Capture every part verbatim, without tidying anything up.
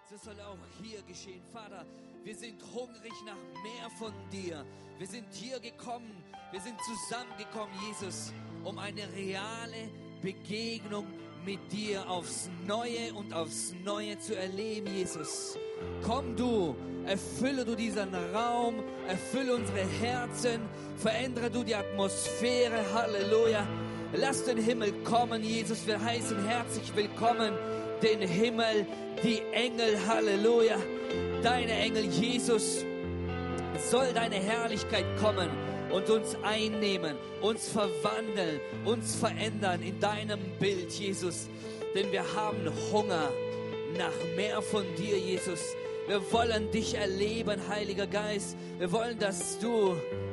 Das soll auch hier geschehen. Vater, wir sind hungrig nach mehr von dir. Wir sind hier gekommen, wir sind zusammengekommen, Jesus, um eine reale Begegnung mit dir aufs Neue und aufs Neue zu erleben, Jesus. Komm du, erfülle du diesen Raum, erfülle unsere Herzen, verändere du die Atmosphäre, Halleluja. Lass den Himmel kommen, Jesus, wir heißen herzlich willkommen, den Himmel, die Engel, Halleluja. Deine Engel, Jesus, soll deine Herrlichkeit kommen und uns einnehmen, uns verwandeln, uns verändern in deinem Bild, Jesus. Denn wir haben Hunger nach mehr von dir, Jesus. Wir wollen dich erleben, Heiliger Geist. Wir wollen, dass du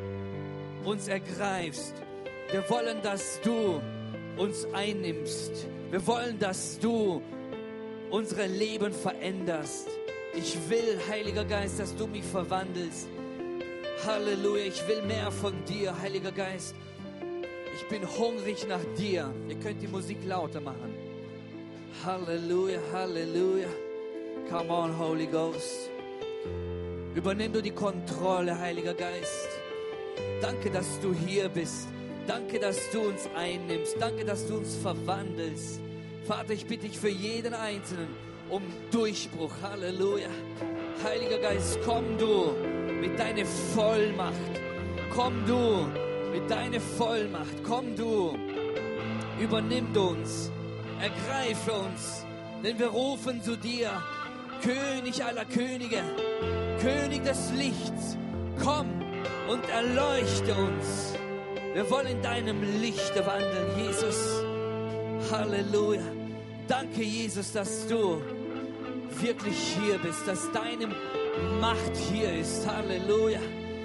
uns ergreifst. Wir wollen, dass du uns einnimmst. Wir wollen, dass du unsere Leben veränderst. Ich will, Heiliger Geist, dass du mich verwandelst. Halleluja, ich will mehr von dir, Heiliger Geist. Ich bin hungrig nach dir. Ihr könnt die Musik lauter machen. Halleluja, Halleluja. Come on, Holy Ghost. Übernimm du die Kontrolle, Heiliger Geist. Danke, dass du hier bist. Danke, dass du uns einnimmst. Danke, dass du uns verwandelst. Vater, ich bitte dich für jeden Einzelnen um Durchbruch. Halleluja. Heiliger Geist, komm du mit deiner Vollmacht. Komm du mit deiner Vollmacht. Komm du. Übernimm uns. Ergreife uns. Denn wir rufen zu dir, König aller Könige, König des Lichts. Komm und erleuchte uns. Wir wollen in deinem Lichte wandeln, Jesus. Halleluja. Danke, Jesus, dass du wirklich hier bist, dass deine Macht hier ist. Halleluja.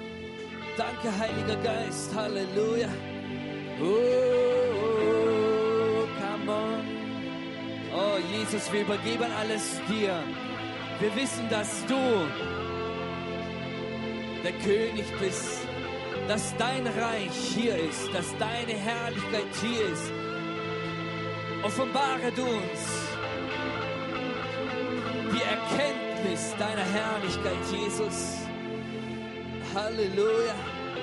Danke, Heiliger Geist. Halleluja. Oh, come on. Oh, Jesus, wir übergeben alles dir. Wir wissen, dass du der König bist, dass dein Reich hier ist, dass deine Herrlichkeit hier ist. Offenbare du uns die Erkenntnis deiner Herrlichkeit, Jesus. Halleluja.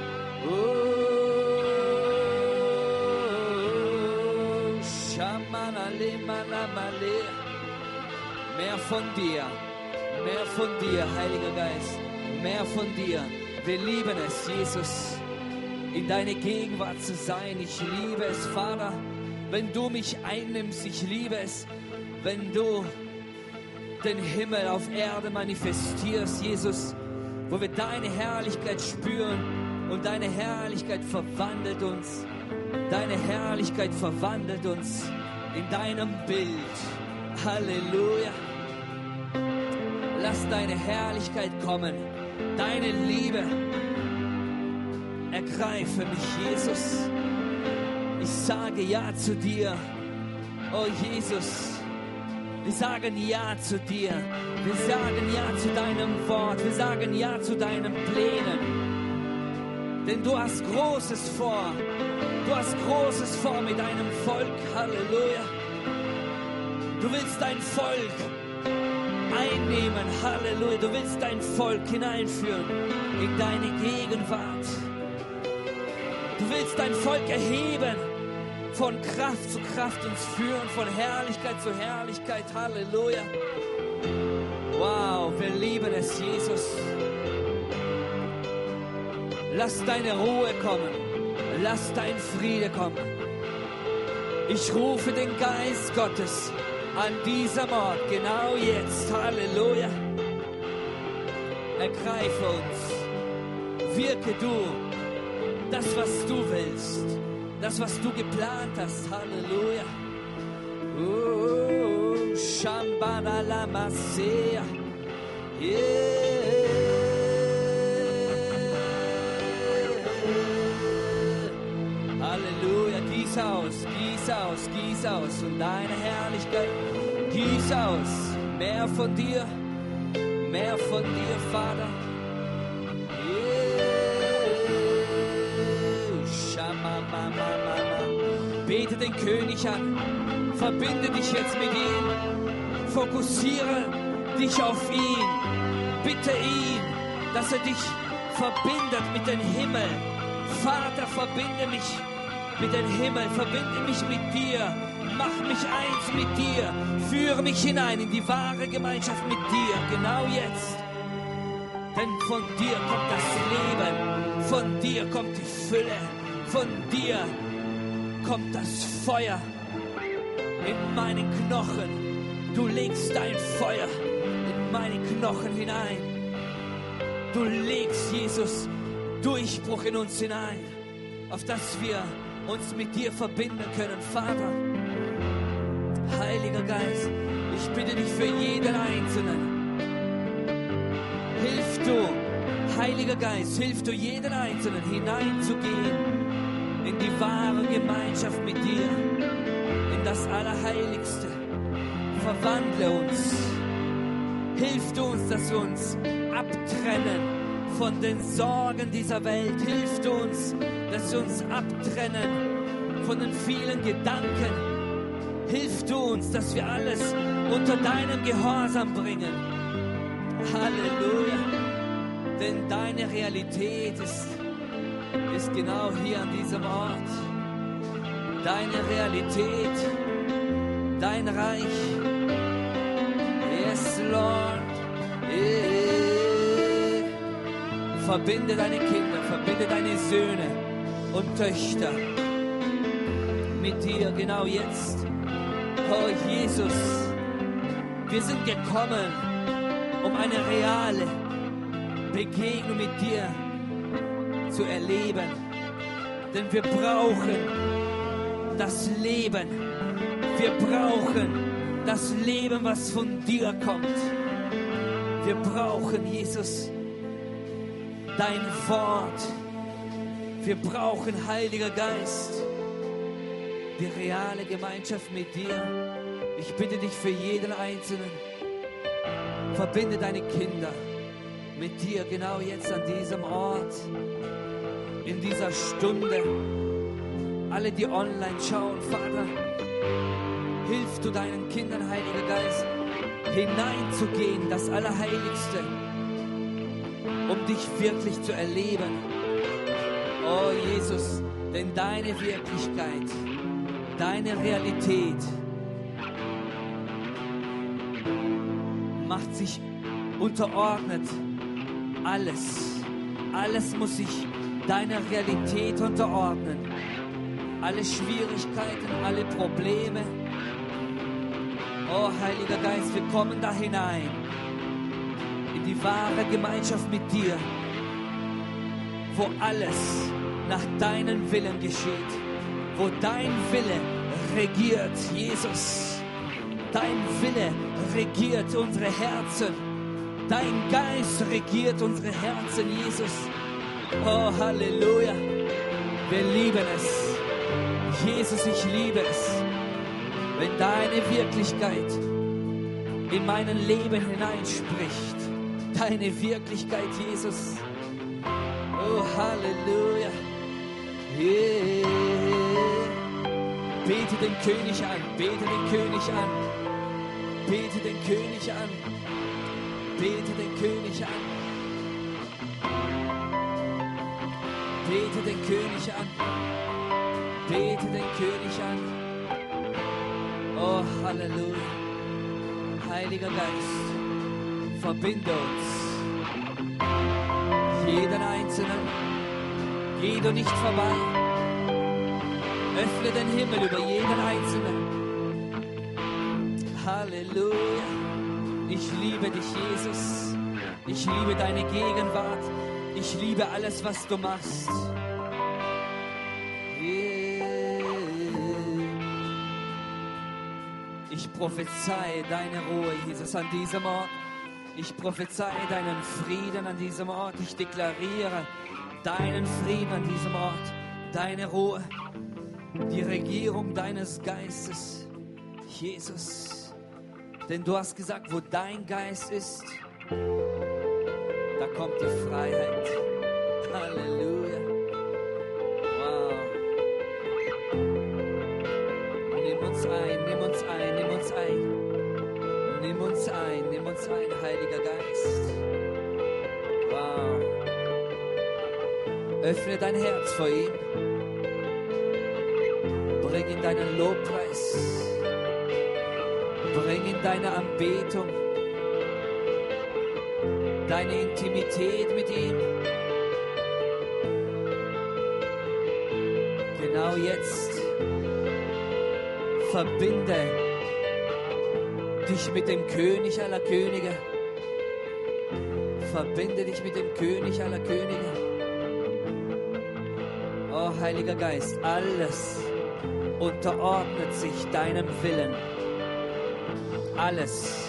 Oh, Shamanale, Manamale. Mehr von dir, mehr von dir, Heiliger Geist, mehr von dir. Wir lieben es, Jesus, in deine Gegenwart zu sein. Ich liebe es, Vater, wenn du mich einnimmst. Ich liebe es, wenn du den Himmel auf Erde manifestierst, Jesus, wo wir deine Herrlichkeit spüren und deine Herrlichkeit verwandelt uns. Deine Herrlichkeit verwandelt uns in deinem Bild. Halleluja. Lass deine Herrlichkeit kommen, deine Liebe. Ergreife mich, Jesus. Ich sage Ja zu dir. Oh Jesus, wir sagen Ja zu dir. Wir sagen Ja zu deinem Wort. Wir sagen Ja zu deinen Plänen. Denn du hast Großes vor. Du hast Großes vor mit deinem Volk. Halleluja. Du willst dein Volk einnehmen. Halleluja. Du willst dein Volk hineinführen in deine Gegenwart. Du willst dein Volk erheben, von Kraft zu Kraft uns führen, von Herrlichkeit zu Herrlichkeit. Halleluja. Wow, wir lieben es, Jesus. Lass deine Ruhe kommen. Lass dein Friede kommen. Ich rufe den Geist Gottes an diesem Ort, genau jetzt. Halleluja. Ergreife uns. Wirke du das, was du willst. Das, was du geplant hast. Halleluja. Oh, Shambhala Lamasea. Yeah. Halleluja. Gieß aus, gieß aus, gieß aus. Und deine Herrlichkeit. Gieß aus. Mehr von dir. Mehr von dir, Vater. Bete den König an. Verbinde dich jetzt mit ihm. Fokussiere dich auf ihn. Bitte ihn, dass er dich verbindet mit dem Himmel. Vater, verbinde mich mit dem Himmel, verbinde mich mit dir. Mach mich eins mit dir. Führe mich hinein in die wahre Gemeinschaft mit dir, genau jetzt. Denn von dir kommt das Leben, von dir kommt die Fülle, von dir kommt das Feuer in meinen Knochen. Du legst dein Feuer in meine Knochen hinein. Du legst, Jesus, Durchbruch in uns hinein, auf dass wir uns mit dir verbinden können, Vater. Heiliger Geist, ich bitte dich für jeden Einzelnen. Hilf du, Heiliger Geist, hilf du jeden Einzelnen hineinzugehen in die wahre Gemeinschaft mit dir, in das Allerheiligste. Verwandle uns. Hilf du uns, dass wir uns abtrennen von den Sorgen dieser Welt. Hilf du uns, dass wir uns abtrennen von den vielen Gedanken. Hilf du uns, dass wir alles unter deinem Gehorsam bringen. Halleluja. Denn deine Realität ist, ist genau hier an diesem Ort. Deine Realität, dein Reich. Yes, Lord. Yeah. Verbinde deine Kinder, verbinde deine Söhne und Töchter mit dir genau jetzt. Oh Jesus, wir sind gekommen, um eine reale Begegnung mit dir zu erleben. Denn wir brauchen das Leben. Wir brauchen das Leben, was von dir kommt. Wir brauchen, Jesus, dein Wort. Wir brauchen, Heiliger Geist, die reale Gemeinschaft mit dir. Ich bitte dich für jeden Einzelnen. Verbinde deine Kinder mit dir genau jetzt an diesem Ort, in dieser Stunde. Alle, die online schauen, Vater, hilf du deinen Kindern, Heiliger Geist, hineinzugehen, das Allerheiligste, um dich wirklich zu erleben. Oh Jesus, denn deine Wirklichkeit, deine Realität macht sich unterordnet. Alles, alles muss sich deiner Realität unterordnen. Alle Schwierigkeiten, alle Probleme. Oh Heiliger Geist, wir kommen da hinein in die wahre Gemeinschaft mit dir, wo alles nach deinem Willen geschieht, wo dein Wille regiert, Jesus. Dein Wille regiert unsere Herzen. Dein Geist regiert unsere Herzen, Jesus. Oh, Halleluja. Wir lieben es. Jesus, ich liebe es, wenn deine Wirklichkeit in mein Leben hineinspricht. Deine Wirklichkeit, Jesus. Oh, Halleluja. Yeah. Bete den König an, bete den König an, bete den König an, bete den König an, bete den König an, bete den König an. Oh, Halleluja. Heiliger Geist, verbinde uns, jeden Einzelnen, geh du nicht vorbei. Öffne den Himmel über jeden Einzelnen. Halleluja. Ich liebe dich, Jesus. Ich liebe deine Gegenwart. Ich liebe alles, was du machst. Yeah. Ich prophezeie deine Ruhe, Jesus, an diesem Ort. Ich prophezeie deinen Frieden an diesem Ort. Ich deklariere deinen Frieden an diesem Ort. Deine Ruhe. Die Regierung deines Geistes, Jesus. Denn du hast gesagt, wo dein Geist ist, da kommt die Freiheit. Halleluja. Wow. Nimm uns ein, nimm uns ein, nimm uns ein. Nimm Nimm uns ein, nimm uns ein, Heiliger Geist. Wow. Öffne dein Herz vor ihm. Bring in deinen Lobpreis. Bring in deine Anbetung. Deine Intimität mit ihm. Genau jetzt. Verbinde dich mit dem König aller Könige. Verbinde dich mit dem König aller Könige. Oh, Heiliger Geist, alles unterordnet sich deinem Willen. Alles.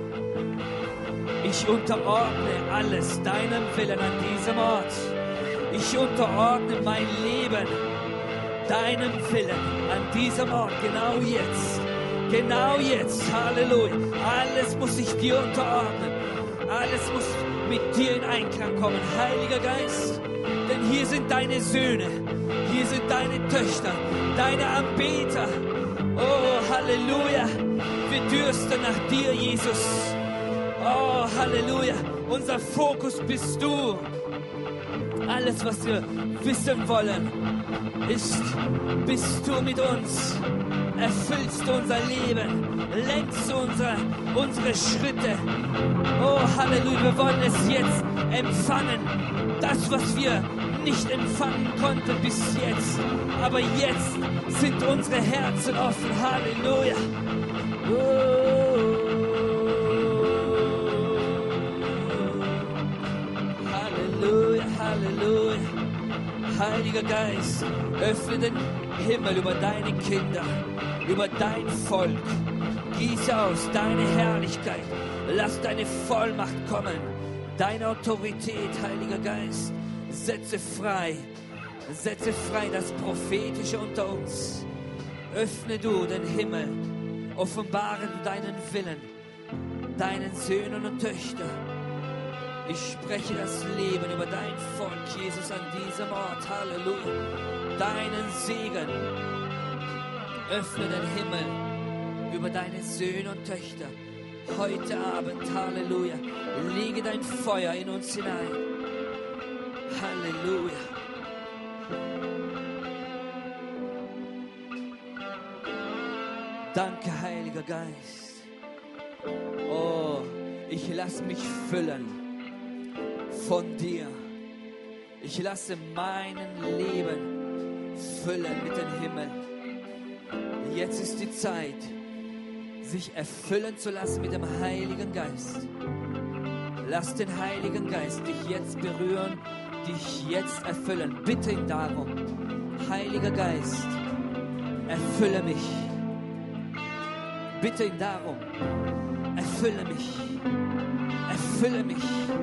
Ich unterordne alles deinem Willen an diesem Ort. Ich unterordne mein Leben deinem Willen an diesem Ort, genau jetzt. Genau jetzt, Halleluja. Alles muss sich dir unterordnen. Alles muss mit dir in Einklang kommen, Heiliger Geist. Denn hier sind deine Söhne, hier sind deine Töchter, deine Anbeter. Oh, Halleluja. Wir dürsten nach dir, Jesus. Oh, Halleluja. Unser Fokus bist du. Alles, was wir wissen wollen, ist, bist du mit uns. Erfüllst du unser Leben, lenkst du unsere, unsere Schritte. Oh, Halleluja, wir wollen es jetzt empfangen. Das, was wir nicht empfangen konnten bis jetzt. Aber jetzt sind unsere Herzen offen. Halleluja. Oh. Halleluja, Halleluja. Heiliger Geist, öffne den Himmel über deine Kinder, über dein Volk. Gieße aus deine Herrlichkeit. Lass deine Vollmacht kommen. Deine Autorität, Heiliger Geist. Setze frei. Setze frei das Prophetische unter uns. Öffne du den Himmel. Offenbare du deinen Willen, deinen Söhnen und Töchtern. Ich spreche das Leben über dein Volk, Jesus, an diesem Ort. Halleluja. Deinen Segen. Öffne den Himmel über deine Söhne und Töchter. Heute Abend, Halleluja. Lege dein Feuer in uns hinein. Halleluja. Danke, Heiliger Geist. Oh, ich lasse mich füllen von dir. Ich lasse meinen Leben füllen mit dem Himmel. Jetzt ist die Zeit, sich erfüllen zu lassen mit dem Heiligen Geist. Lass den Heiligen Geist dich jetzt berühren, dich jetzt erfüllen. Bitte ihn darum. Heiliger Geist, erfülle mich. Bitte ihn darum. Erfülle mich. Erfülle mich.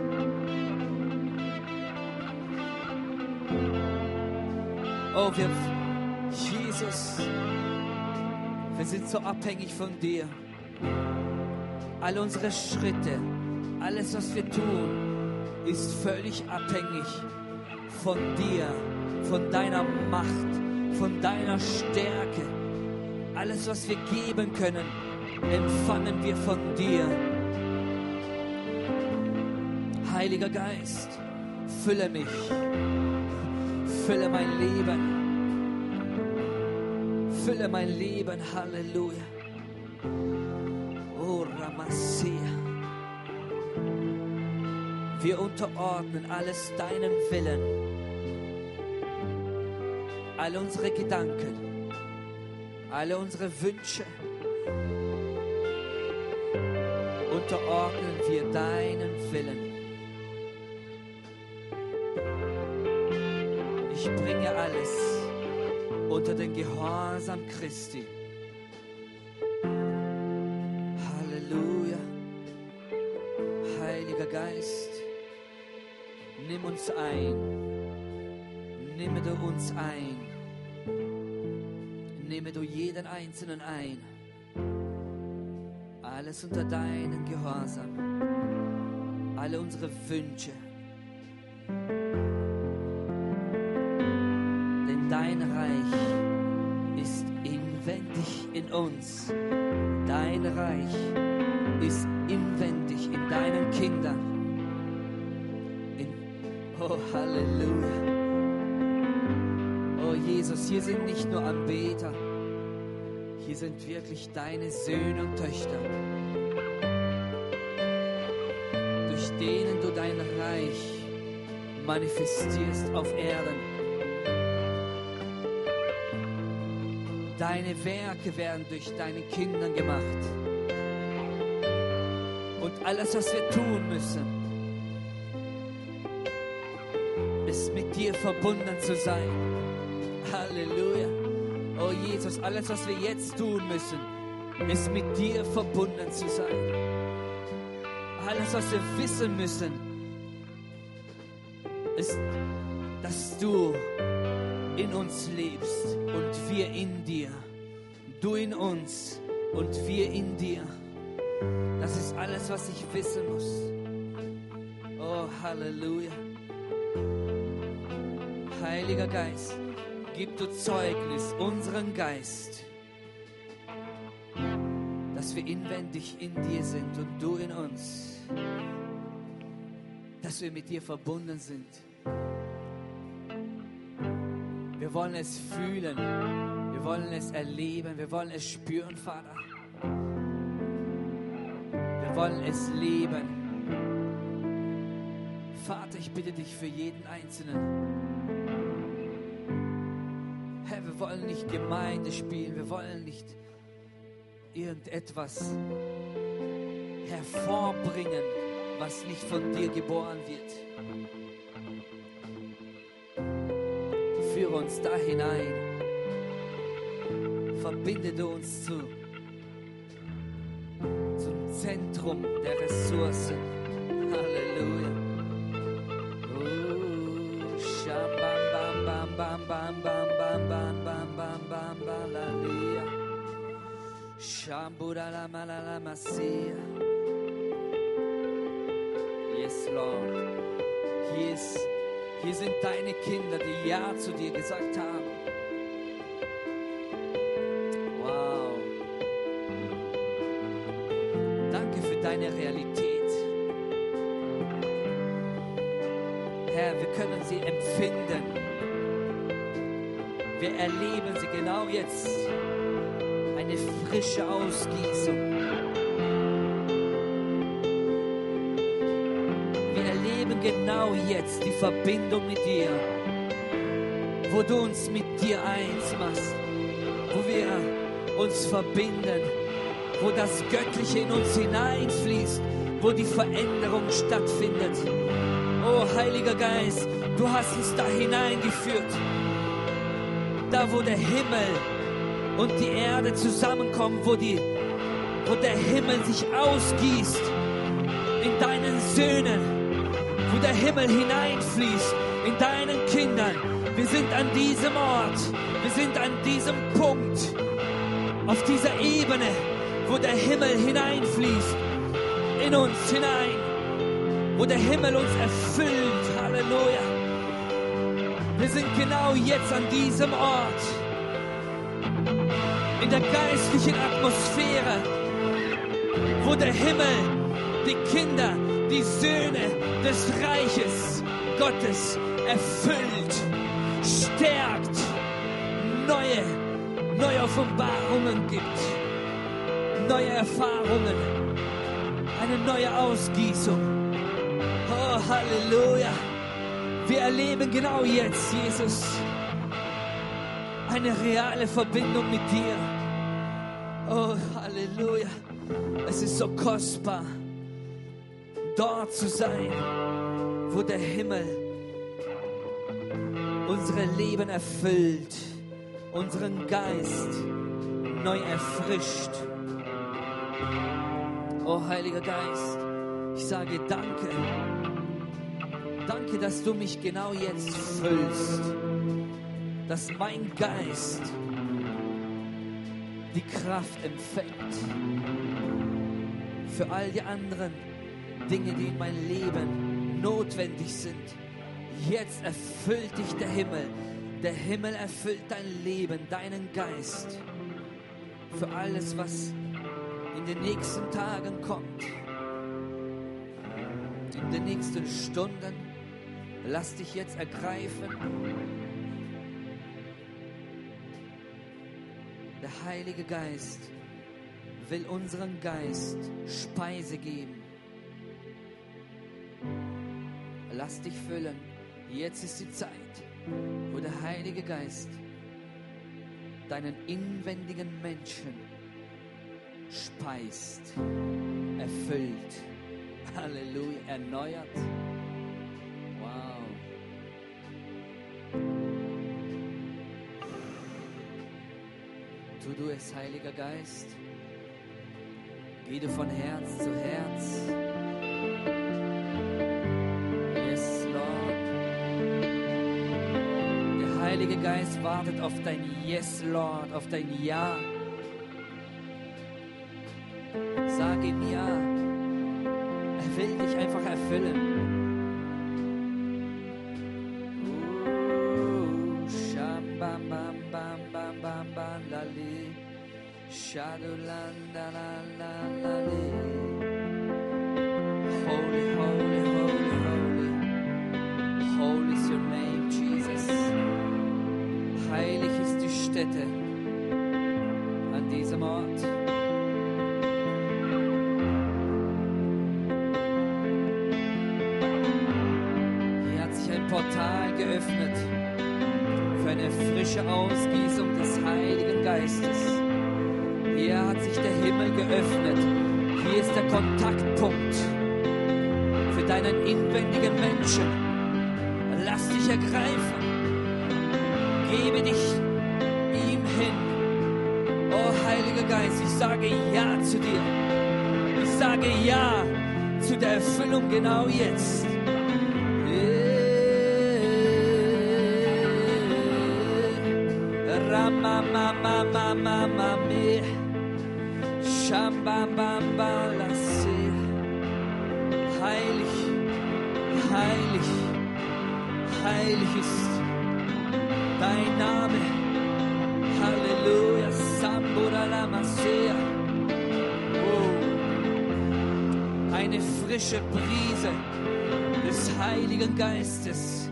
Oh, wir, Jesus, wir sind so abhängig von dir. Alle unsere Schritte, alles, was wir tun, ist völlig abhängig von dir, von deiner Macht, von deiner Stärke. Alles, was wir geben können, empfangen wir von dir. Heiliger Geist, fülle mich. Fülle mein Leben. Fülle mein Leben. Halleluja. Oh, Ramasea. Wir unterordnen alles deinem Willen. Alle unsere Gedanken, alle unsere Wünsche unterordnen wir deinen Willen. Ich bringe alles unter den Gehorsam Christi. Halleluja. Heiliger Geist, nimm uns ein. Nimm du uns ein. Nimm du jeden Einzelnen ein. Alles unter deinen Gehorsam. Alle unsere Wünsche. Dein Reich ist inwendig in uns. Dein Reich ist Kindern. In, oh, Halleluja. Oh, Jesus, hier sind nicht nur Anbeter. Hier sind wirklich deine Söhne und Töchter, durch denen du dein Reich manifestierst auf Erden. Deine Werke werden durch deine Kinder gemacht. Und alles, was wir tun müssen, ist mit dir verbunden zu sein. Halleluja. Oh Jesus, alles, was wir jetzt tun müssen, ist mit dir verbunden zu sein. Alles, was wir wissen müssen, ist, dass du in uns lebst und wir in dir. Du in uns und wir in dir. Das ist alles, was ich wissen muss. Oh, Halleluja. Heiliger Geist, gib du Zeugnis unseren Geist, dass wir inwendig in dir sind und du in uns, dass wir mit dir verbunden sind. Wir wollen es fühlen, wir wollen es erleben, wir wollen es spüren, Vater. Wir wollen es leben. Vater, ich bitte dich für jeden Einzelnen. Herr, wir wollen nicht Gemeinde spielen, wir wollen nicht irgendetwas hervorbringen, was nicht von dir geboren wird. Führe uns da hinein. Verbinde du uns zu, zum Zentrum der Ressourcen. Halleluja. Oh, shabam bam bam bam bam bam bam bam bam bam bam balalia. Shambura la malala masia. Yes, Lord. Hier, ist, hier sind deine Kinder, die Ja zu dir gesagt haben. Wow. Danke für deine Realität. Herr, wir können sie empfinden. Wir erleben sie genau jetzt. Eine frische Ausgießung. Genau jetzt die Verbindung mit dir, wo du uns mit dir eins machst, wo wir uns verbinden, wo das Göttliche in uns hineinfließt, wo die Veränderung stattfindet. Oh, Heiliger Geist, du hast uns da hineingeführt, da wo der Himmel und die Erde zusammenkommen, wo, die, wo der Himmel sich ausgießt in deinen Söhnen, wo der Himmel hineinfließt in deinen Kindern. Wir sind an diesem Ort, wir sind an diesem Punkt, auf dieser Ebene, wo der Himmel hineinfließt, in uns hinein, wo der Himmel uns erfüllt. Halleluja. Wir sind genau jetzt an diesem Ort, in der geistlichen Atmosphäre, wo der Himmel die Kinder, die Söhne des Reiches Gottes erfüllt, stärkt, neue, neue Offenbarungen gibt, neue Erfahrungen, eine neue Ausgießung. Oh, Halleluja. Wir erleben genau jetzt, Jesus, eine reale Verbindung mit dir. Oh, Halleluja. Es ist so kostbar, dort zu sein, wo der Himmel unsere Leben erfüllt, unseren Geist neu erfrischt. Oh, Heiliger Geist, ich sage danke. Danke, dass du mich genau jetzt füllst, dass mein Geist die Kraft empfängt für all die anderen Dinge, die in meinem Leben notwendig sind. Jetzt erfüllt dich der Himmel. Der Himmel erfüllt dein Leben, deinen Geist. Für alles, was in den nächsten Tagen kommt. in den nächsten Stunden. Lass dich jetzt ergreifen. Der Heilige Geist will unserem Geist Speise geben. Lass dich füllen. Jetzt ist die Zeit, wo der Heilige Geist deinen inwendigen Menschen speist, erfüllt, Halleluja, erneuert. Wow. Tu du es, Heiliger Geist. Geh du von Herz zu Herz. Yes, Lord. Der Heilige Geist wartet auf dein Yes, Lord, auf dein Ja. Sag ihm ja. Er will dich einfach erfüllen. Oh, sham bam bam bam bam bam bam lali, shadoland la la la li. Holy, holy, holy, holy, holy is your name, Jesus. Heilig ist die Stätte an diesem Ort. Portal geöffnet für eine frische Ausgießung des Heiligen Geistes. Hier hat sich der Himmel geöffnet. Hier ist der Kontaktpunkt für deinen inwendigen Menschen. Lass dich ergreifen. Gebe dich ihm hin. Oh Heiliger Geist, ich sage Ja zu dir. Ich sage Ja zu der Erfüllung genau jetzt. Mama, mama, mama, me, shamba, bamba, lasse. Heilig, heilig, heilig ist dein Name. Halleluja, sambura la masea. Oh, eine frische Brise des Heiligen Geistes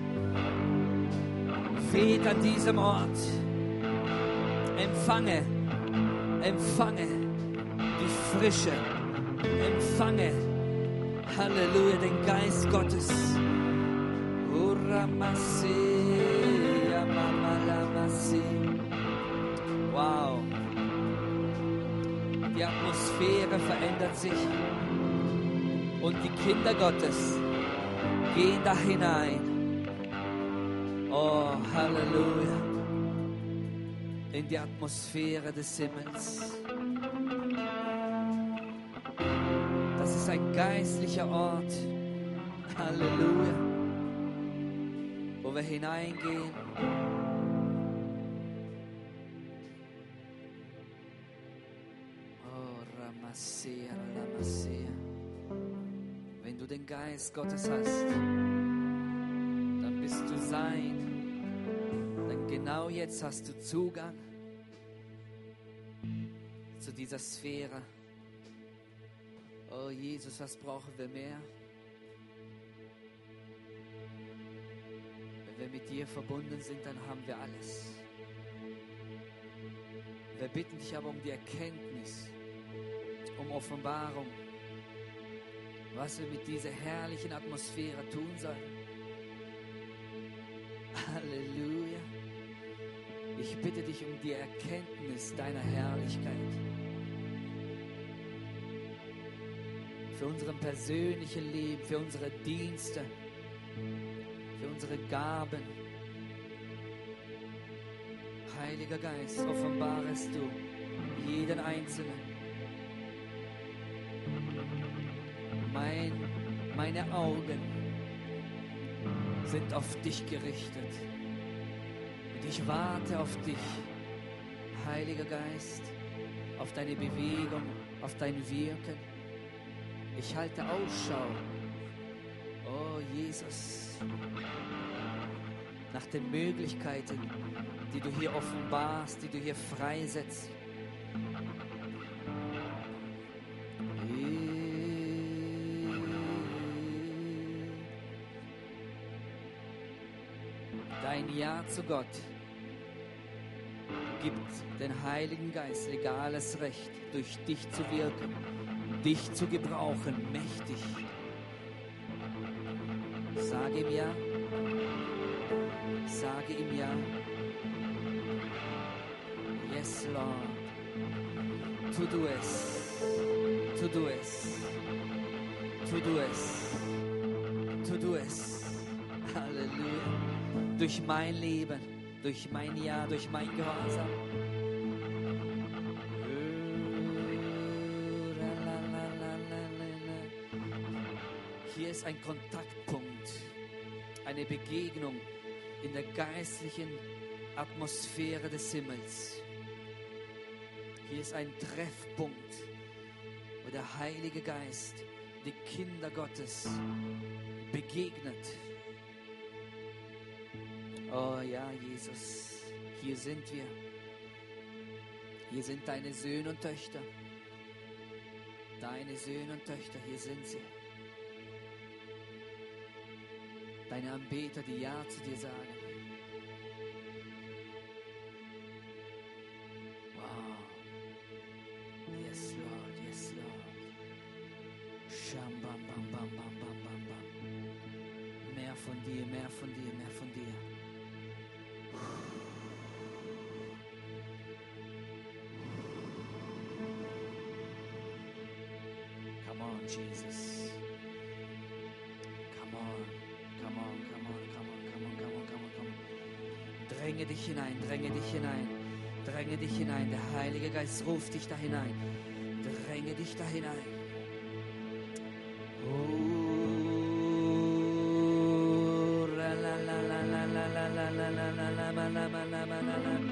weht an diesem Ort. Empfange, empfange die Frische, empfange, Halleluja, den Geist Gottes. Wow, die Atmosphäre verändert sich und die Kinder Gottes gehen da hinein. Oh, Halleluja. In die Atmosphäre des Himmels. Das ist ein geistlicher Ort. Halleluja. Wo wir hineingehen. Oh, Ramasea, Ramasea. Wenn du den Geist Gottes hast, dann bist du sein. Genau jetzt hast du Zugang zu dieser Sphäre. Oh Jesus, was brauchen wir mehr? Wenn wir mit dir verbunden sind, dann haben wir alles. Wir bitten dich aber um die Erkenntnis, um Offenbarung, was wir mit dieser herrlichen Atmosphäre tun sollen. Halleluja. Ich bitte dich um die Erkenntnis deiner Herrlichkeit. Für unseren persönlichen Leben, für unsere Dienste, für unsere Gaben. Heiliger Geist, offenbarest du jeden Einzelnen. Mein, meine Augen sind auf dich gerichtet. Ich warte auf dich, Heiliger Geist, auf deine Bewegung, auf dein Wirken. Ich halte Ausschau, oh Jesus, nach den Möglichkeiten, die du hier offenbarst, die du hier freisetzt. ein Ja zu Gott gibt den Heiligen Geist legales Recht, durch dich zu wirken, dich zu gebrauchen, mächtig. Sage ihm Ja. Sage ihm Ja. Yes, Lord. Tu du es. Tu du es. Tu du es. Tu du es. Halleluja. Durch mein Leben, durch mein Ja, durch mein Gehorsam. Hier ist ein Kontaktpunkt, eine Begegnung in der geistlichen Atmosphäre des Himmels. Hier ist ein Treffpunkt, wo der Heilige Geist die Kinder Gottes begegnet. Oh ja, Jesus, hier sind wir. Hier sind deine Söhne und Töchter. Deine Söhne und Töchter, hier sind sie. Deine Anbeter, die Ja zu dir sagen. Wow. Yes, Lord, yes, Lord. Sham, bam, bam, bam, bam, bam, bam, bam. Mehr von dir, mehr von dir, mehr von dir. Come on, Jesus. Come on. Come on, come on, come on, come on, come on, come on, come on. Dränge dich hinein, dränge dich hinein, dränge dich hinein. Der Heilige Geist ruft dich da hinein. Dränge dich da hinein. Oh, la la la la la la la la la la la la la la la la la la.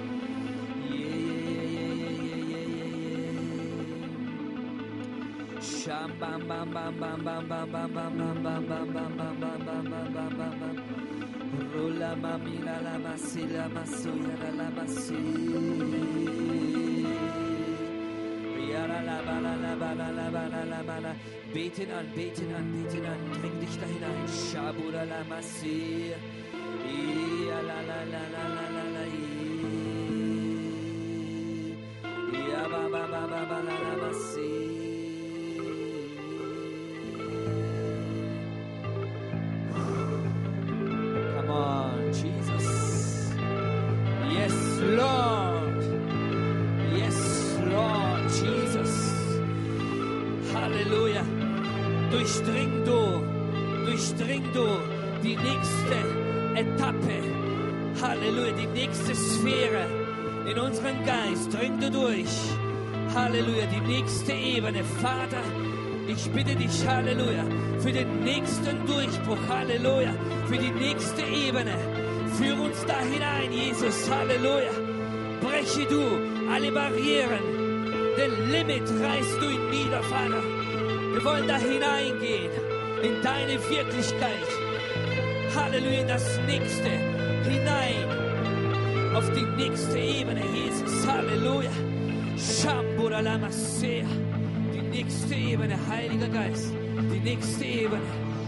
Sham bam bam bam bam bam bam bam bam bam bam bam bam bam bam bam bam bam bam bam. Rula mamila la masila masuya la masi. Yara la bala la bala la bala la bala. Beten an, beten an, beten an. Dring dich da hinein. Shabura la masi. Ya la la la la la la la. Ya ba ba ba ba ba la la masi. Lord, yes, Lord, Jesus, Halleluja, durchdring du, durchdring du die nächste Etappe, Halleluja, die nächste Sphäre in unseren Geist, dring du durch, Halleluja, die nächste Ebene, Vater, ich bitte dich, Halleluja, für den nächsten Durchbruch, Halleluja, für die nächste Ebene. Führ uns da hinein, Jesus, Halleluja. Breche du alle Barrieren, den Limit reißt du ihn nieder, Vater. Wir wollen da hineingehen, in deine Wirklichkeit. Halleluja, in das Nächste, hinein, auf die nächste Ebene, Jesus, Halleluja. Shambura lama sea, die nächste Ebene, Heiliger Geist, die nächste Ebene.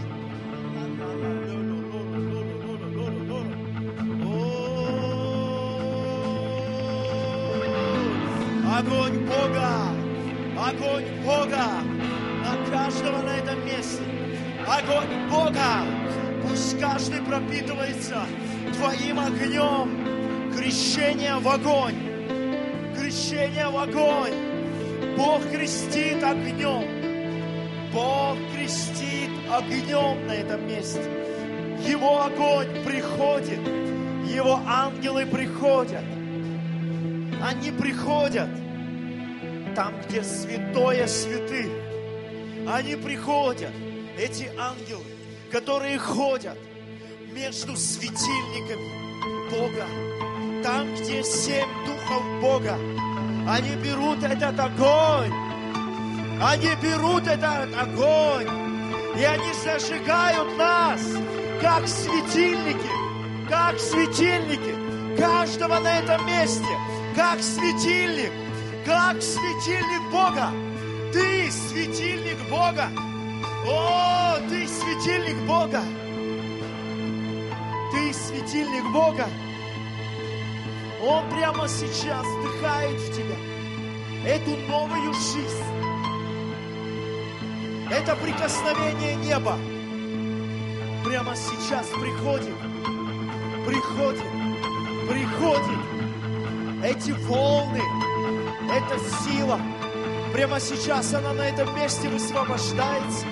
Огонь Бога, огонь Бога на каждого на этом месте. Огонь Бога, пусть каждый пропитывается Твоим огнем. Крещение в огонь, крещение в огонь. Бог крестит огнем, Бог крестит огнем на этом месте. Его огонь приходит, Его ангелы приходят. Они приходят там, где святое святых. Они приходят, эти ангелы, которые ходят между светильниками Бога. Там, где семь духов Бога. Они берут этот огонь. Они берут этот огонь. И они зажигают нас, как светильники. Как светильники. Каждого на этом месте. Как светильник. Как светильник Бога. Ты светильник Бога. О, ты светильник Бога. Ты светильник Бога. Он прямо сейчас вдыхает в тебя эту новую жизнь. Это прикосновение неба прямо сейчас приходит, приходит, приходит. Эти волны, эта сила, прямо сейчас она на этом месте высвобождается.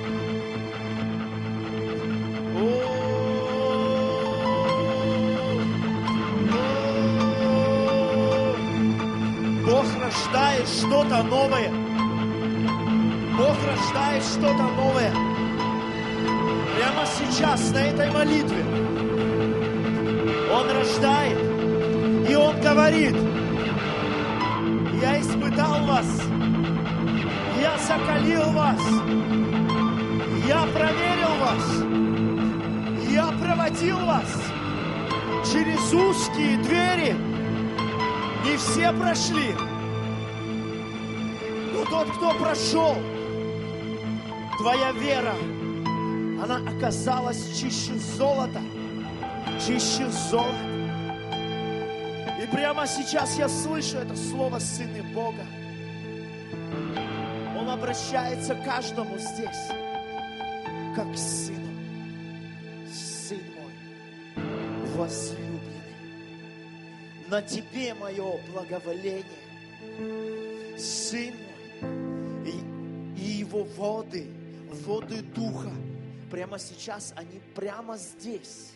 Бог рождает что-то новое. Бог рождает что-то новое. Прямо сейчас, на этой молитве. Он рождает. И Он говорит: я испытал вас. Я закалил вас. Я проверил вас. Я проводил вас через узкие двери. Не все прошли. Но тот, кто прошел, твоя вера, она оказалась чище золота. Чище золота. И прямо сейчас я слышу это слово Сына Бога. Он обращается к каждому здесь, как к сыну. Сын мой, возлюбленный, на тебе мое благоволение. Сын мой, и, и его воды, воды Духа, прямо сейчас, они прямо здесь,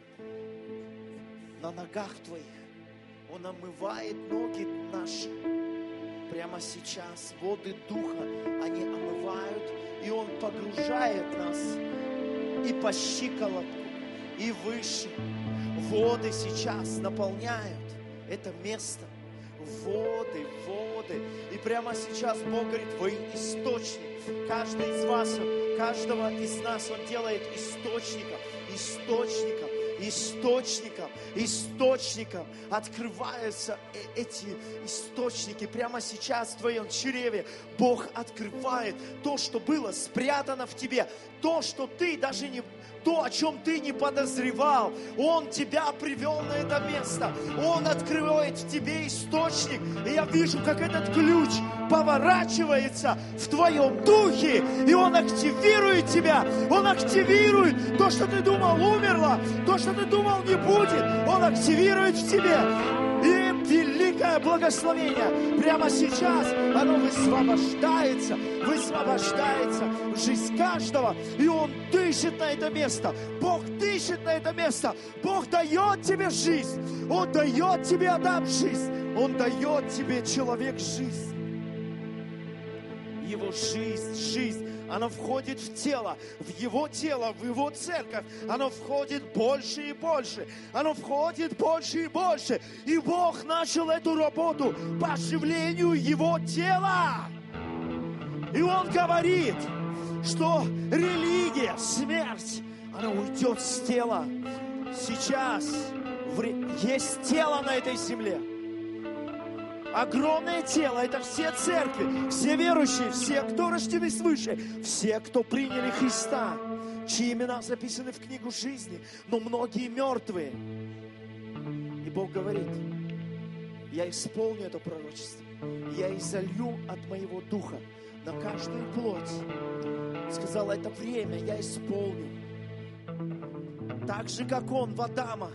на ногах твоих. Он омывает ноги наши. Прямо сейчас воды Духа, они омывают, и Он погружает нас и по щиколотку, и выше. Воды сейчас наполняют это место. Воды, воды. И прямо сейчас Бог говорит: вы источник. Каждый из вас, каждого из нас Он делает источником, источником. Источником, источником открываются эти источники. Прямо сейчас в твоем чреве Бог открывает то, что было спрятано в тебе, то, что ты даже не... То, о чем ты не подозревал. Он тебя привел на это место. Он открывает в тебе источник. И я вижу, как этот ключ поворачивается в твоем духе. И он активирует тебя. Он активирует то, что ты думал умерло. То, что ты думал не будет. Он активирует в тебе. И великое благословение прямо сейчас, оно высвобождается, высвобождается в жизнь каждого. И Он дышит на это место. Бог дышит на это место. Бог дает тебе жизнь. Он дает тебе, Адам, жизнь. Он дает тебе, человек, жизнь. Его жизнь, жизнь, она входит в тело, в его тело, в его церковь. Оно входит больше и больше. Оно входит больше и больше. И Бог начал эту работу по оживлению его тела. И Он говорит, что религия, смерть, она уйдет с тела. Сейчас есть тело на этой земле. Огромное тело, это все церкви, все верующие, все, кто рождены свыше, все, кто приняли Христа, чьи имена записаны в книгу жизни, но многие мертвые. И Бог говорит: я исполню это пророчество, я изолью от моего духа на каждую плоть. Сказал, это время я исполню. Так же, как Он в Адама.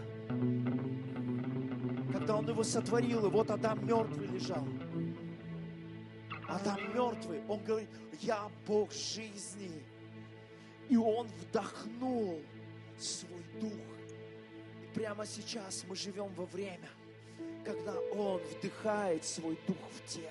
Когда Он его сотворил, и вот Адам мертвый лежал. Адам мертвый. Он говорит, я Бог жизни. И Он вдохнул свой дух. И прямо сейчас мы живем во время, когда Он вдыхает свой дух в тело.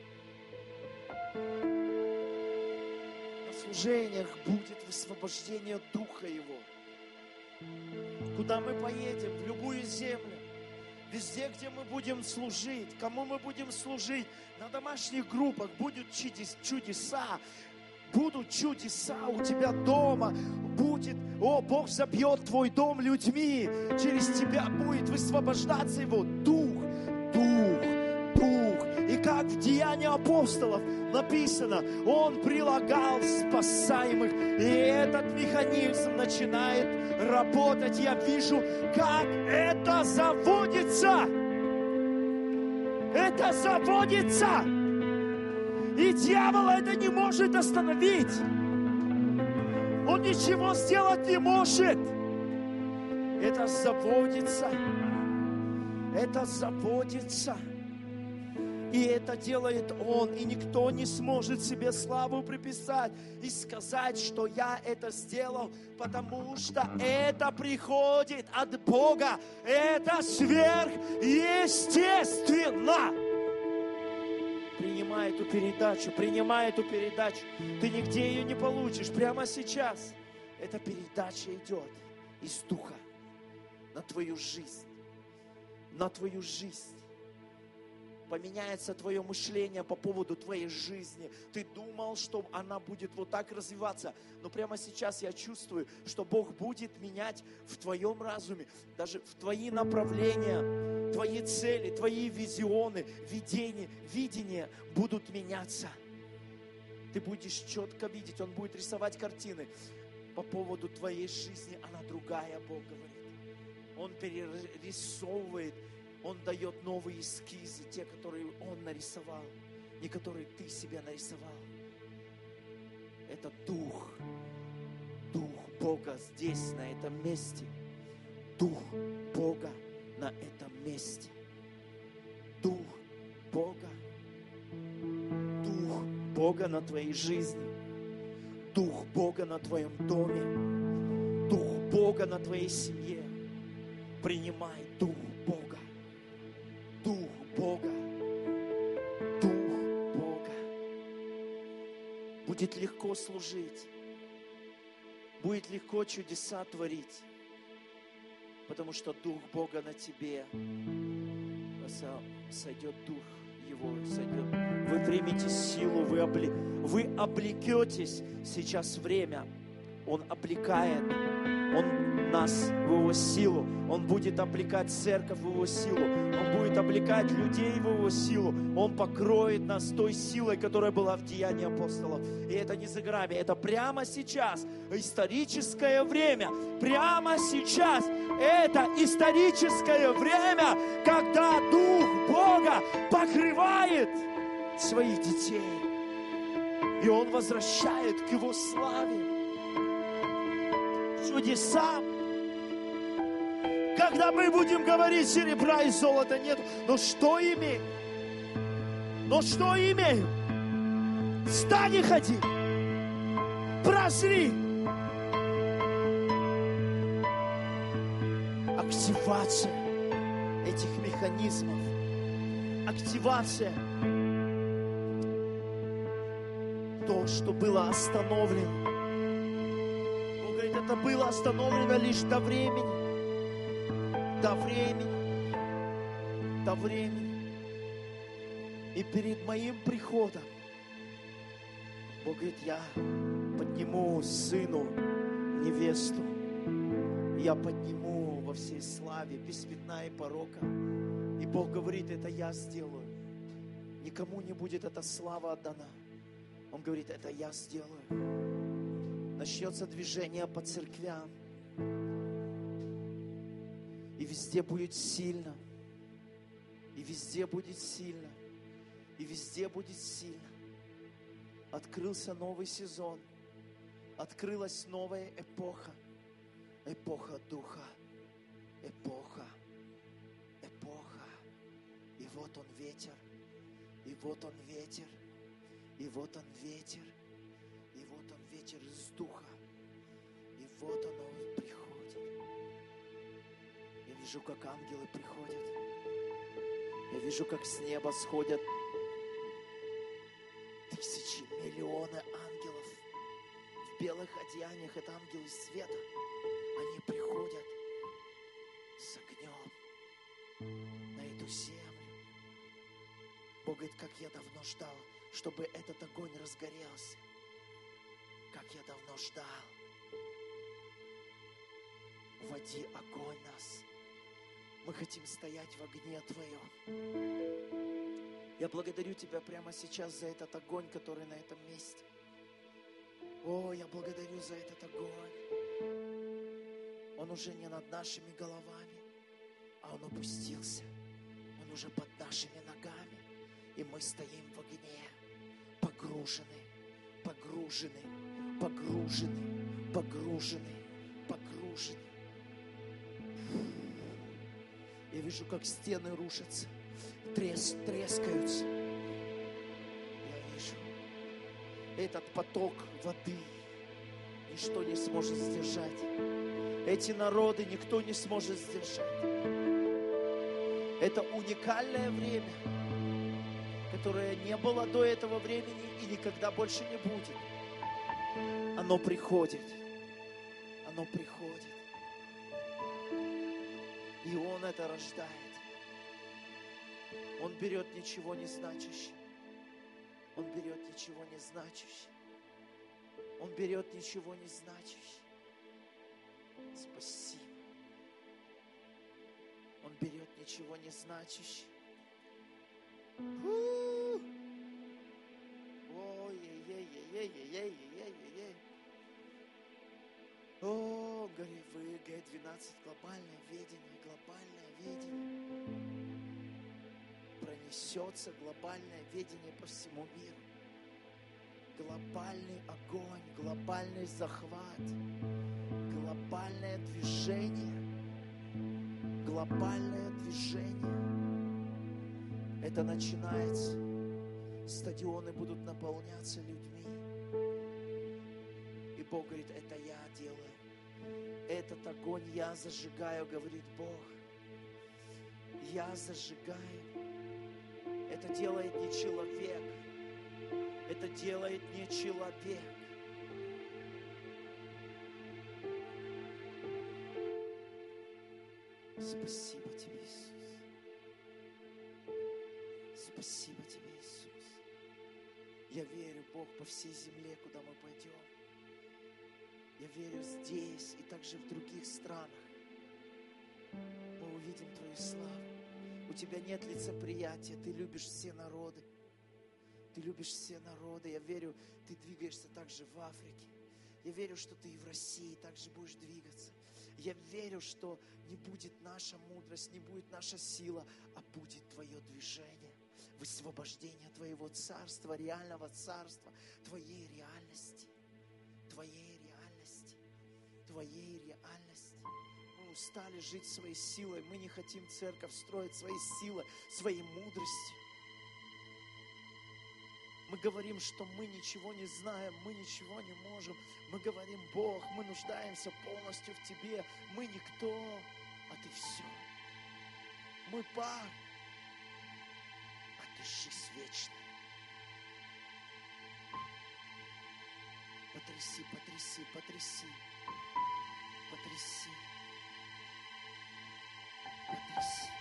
На служениях будет высвобождение духа Его. Куда мы поедем, в любую землю, везде, где мы будем служить, кому мы будем служить, на домашних группах будут чудеса, будут чудеса у тебя дома, будет, о, Бог забьет твой дом людьми, через тебя будет высвобождаться Его дух, дух, дух. И как в Деянии апостолов написано, Он прилагал спасаемых. И этот механизм начинает работать. Я вижу, как это заводится. Это заводится. И дьявол это не может остановить. Он ничего сделать не может. Это заводится. Это заводится. И это делает Он. И никто не сможет себе славу приписать и сказать, что я это сделал, потому что это приходит от Бога. Это сверхъестественно. Принимай эту передачу, принимай эту передачу. Ты нигде ее не получишь. Прямо сейчас эта передача идет из Духа на твою жизнь. На твою жизнь. Поменяется твое мышление по поводу твоей жизни. Ты думал, что она будет вот так развиваться. Но прямо сейчас я чувствую, что Бог будет менять в твоем разуме, даже в твои направления, твои цели, твои визионы, видения, видения будут меняться. Ты будешь четко видеть, Он будет рисовать картины. По поводу твоей жизни она другая, Бог говорит. Он перерисовывает. Он дает новые эскизы, те, которые Он нарисовал, не которые ты себе нарисовал. Это Дух, Дух Бога здесь, на этом месте. Дух Бога на этом месте. Дух Бога. Дух Бога на твоей жизни. Дух Бога на твоем доме. Дух Бога на твоей семье. Принимай Дух Бога. Дух Бога. Дух Бога. Будет легко служить. Будет легко чудеса творить. Потому что Дух Бога на тебе. Сойдет Дух Его. Сойдет. Вы примете силу. Вы, обле... вы облекетесь. Сейчас время. Он облекает. Он нас в Его силу. Он будет облекать церковь в Его силу. Он будет облекать людей в Его силу. Он покроет нас той силой, которая была в деянии апостолов. И это не за горами. Это прямо сейчас. Историческое время. Прямо сейчас. Это историческое время, когда Дух Бога покрывает своих детей. И Он возвращает к Его славе. Чудесам. Когда мы будем говорить, серебра и золота нет, но что имеем? Но что имеем? Встань и ходи. Прозри. Активация этих механизмов. Активация. То, что было остановлено. Это было остановлено лишь до времени. До времени. До времени. И перед моим приходом Бог говорит, я подниму сыну невесту. Я подниму во всей славе, без пятна и порока. И Бог говорит, это я сделаю. Никому не будет эта слава отдана. Он говорит, это я сделаю. Начнется движение по церквям. И везде будет сильно. И везде будет сильно. И везде будет сильно. Открылся новый сезон. Открылась новая эпоха. Эпоха Духа. Эпоха. Эпоха. И вот он ветер. И вот он ветер. И вот он ветер. И вот он ветер из Духа. И вот оно приходит. Я вижу, как ангелы приходят. Я вижу, как с неба сходят тысячи, миллионы ангелов. В белых одеяниях это ангелы света. Они приходят с огнем на эту землю. Бог говорит, как я давно ждал, чтобы этот огонь разгорелся. Как я давно ждал. Води огонь нас. Мы хотим стоять в огне Твоем. Я благодарю Тебя прямо сейчас за этот огонь, который на этом месте. О, я благодарю за этот огонь. Он уже не над нашими головами, а он опустился. Он уже под нашими ногами. И мы стоим в огне, погружены, погружены, погружены, погружены, погружены. Я вижу, как стены рушатся, трес, трескаются. Я вижу этот поток воды. Ничто не сможет сдержать. Эти народы никто не сможет сдержать. Это уникальное время, которое не было до этого времени и никогда больше не будет. Оно приходит. Оно приходит. И Он это рождает. Он берет ничего не значащее. Он берет ничего не значащее. Он берет ничего не значащее. Спасибо. Он берет ничего не значащее. Ой-ей-ей-ей-ей-ей-ей-ей-ей. О, говорит, вы, Г двенадцать, глобальное видение, глобальное видение. Пронесется глобальное видение по всему миру. Глобальный огонь, глобальный захват, глобальное движение, глобальное движение. Это начинается. Стадионы будут наполняться людьми. И Бог говорит, это я делаю. Этот огонь я зажигаю, говорит Бог. Я зажигаю. Это делает не человек. Это делает не человек. Спасибо Тебе, Иисус. Спасибо Тебе, Иисус. Я верю, Бог, по всей земле, куда мы пойдем. Я верю здесь и также в других странах. Мы увидим Твою славу. У Тебя нет лицеприятия. Ты любишь все народы. Ты любишь все народы. Я верю, Ты двигаешься также в Африке. Я верю, что Ты и в России также будешь двигаться. Я верю, что не будет наша мудрость, не будет наша сила, а будет Твое движение, высвобождение Твоего царства, реального царства, Твоей реальности, Твоей реальности, Твоей реальности. Мы устали жить своей силой, мы не хотим церковь строить своей силой, своей мудростью. Мы говорим, что мы ничего не знаем, мы ничего не можем. Мы говорим, Бог, мы нуждаемся полностью в Тебе. Мы никто, а Ты все. Мы пар, а Ты жизнь вечная. Потряси, потряси, потряси. Потряси. Потряси.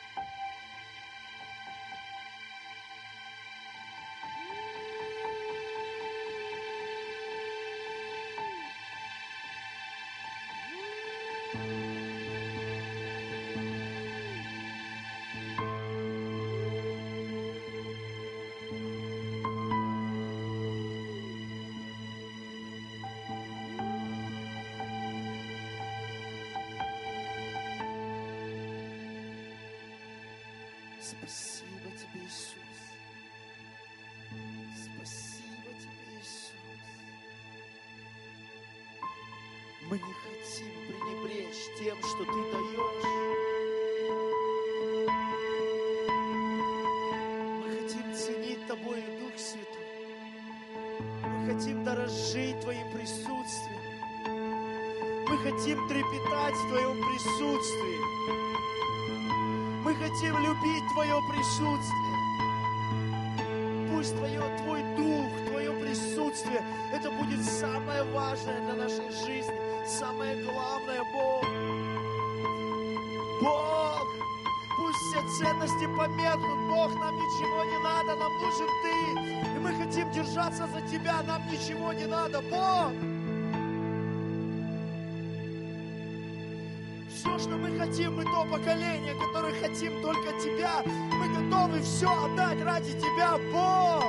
Спасибо Тебе, Иисус. Спасибо Тебе, Иисус. Мы не хотим пренебречь тем, что Ты даешь. Мы хотим ценить Тобой, Дух Святой. Мы хотим дорожить Твоим присутствием. Мы хотим трепетать в Твоем присутствии. Мы хотим любить Твое присутствие. Пусть Твое, Твой Дух, Твое присутствие, это будет самое важное для нашей жизни, самое главное, Бог. Бог, пусть все ценности померкнут, Бог, нам ничего не надо, нам нужен Ты. И мы хотим держаться за Тебя, нам ничего не надо, Бог. Все, что мы хотим, мы то поколение, которое хотим только Тебя. Мы готовы все отдать ради Тебя, Бог.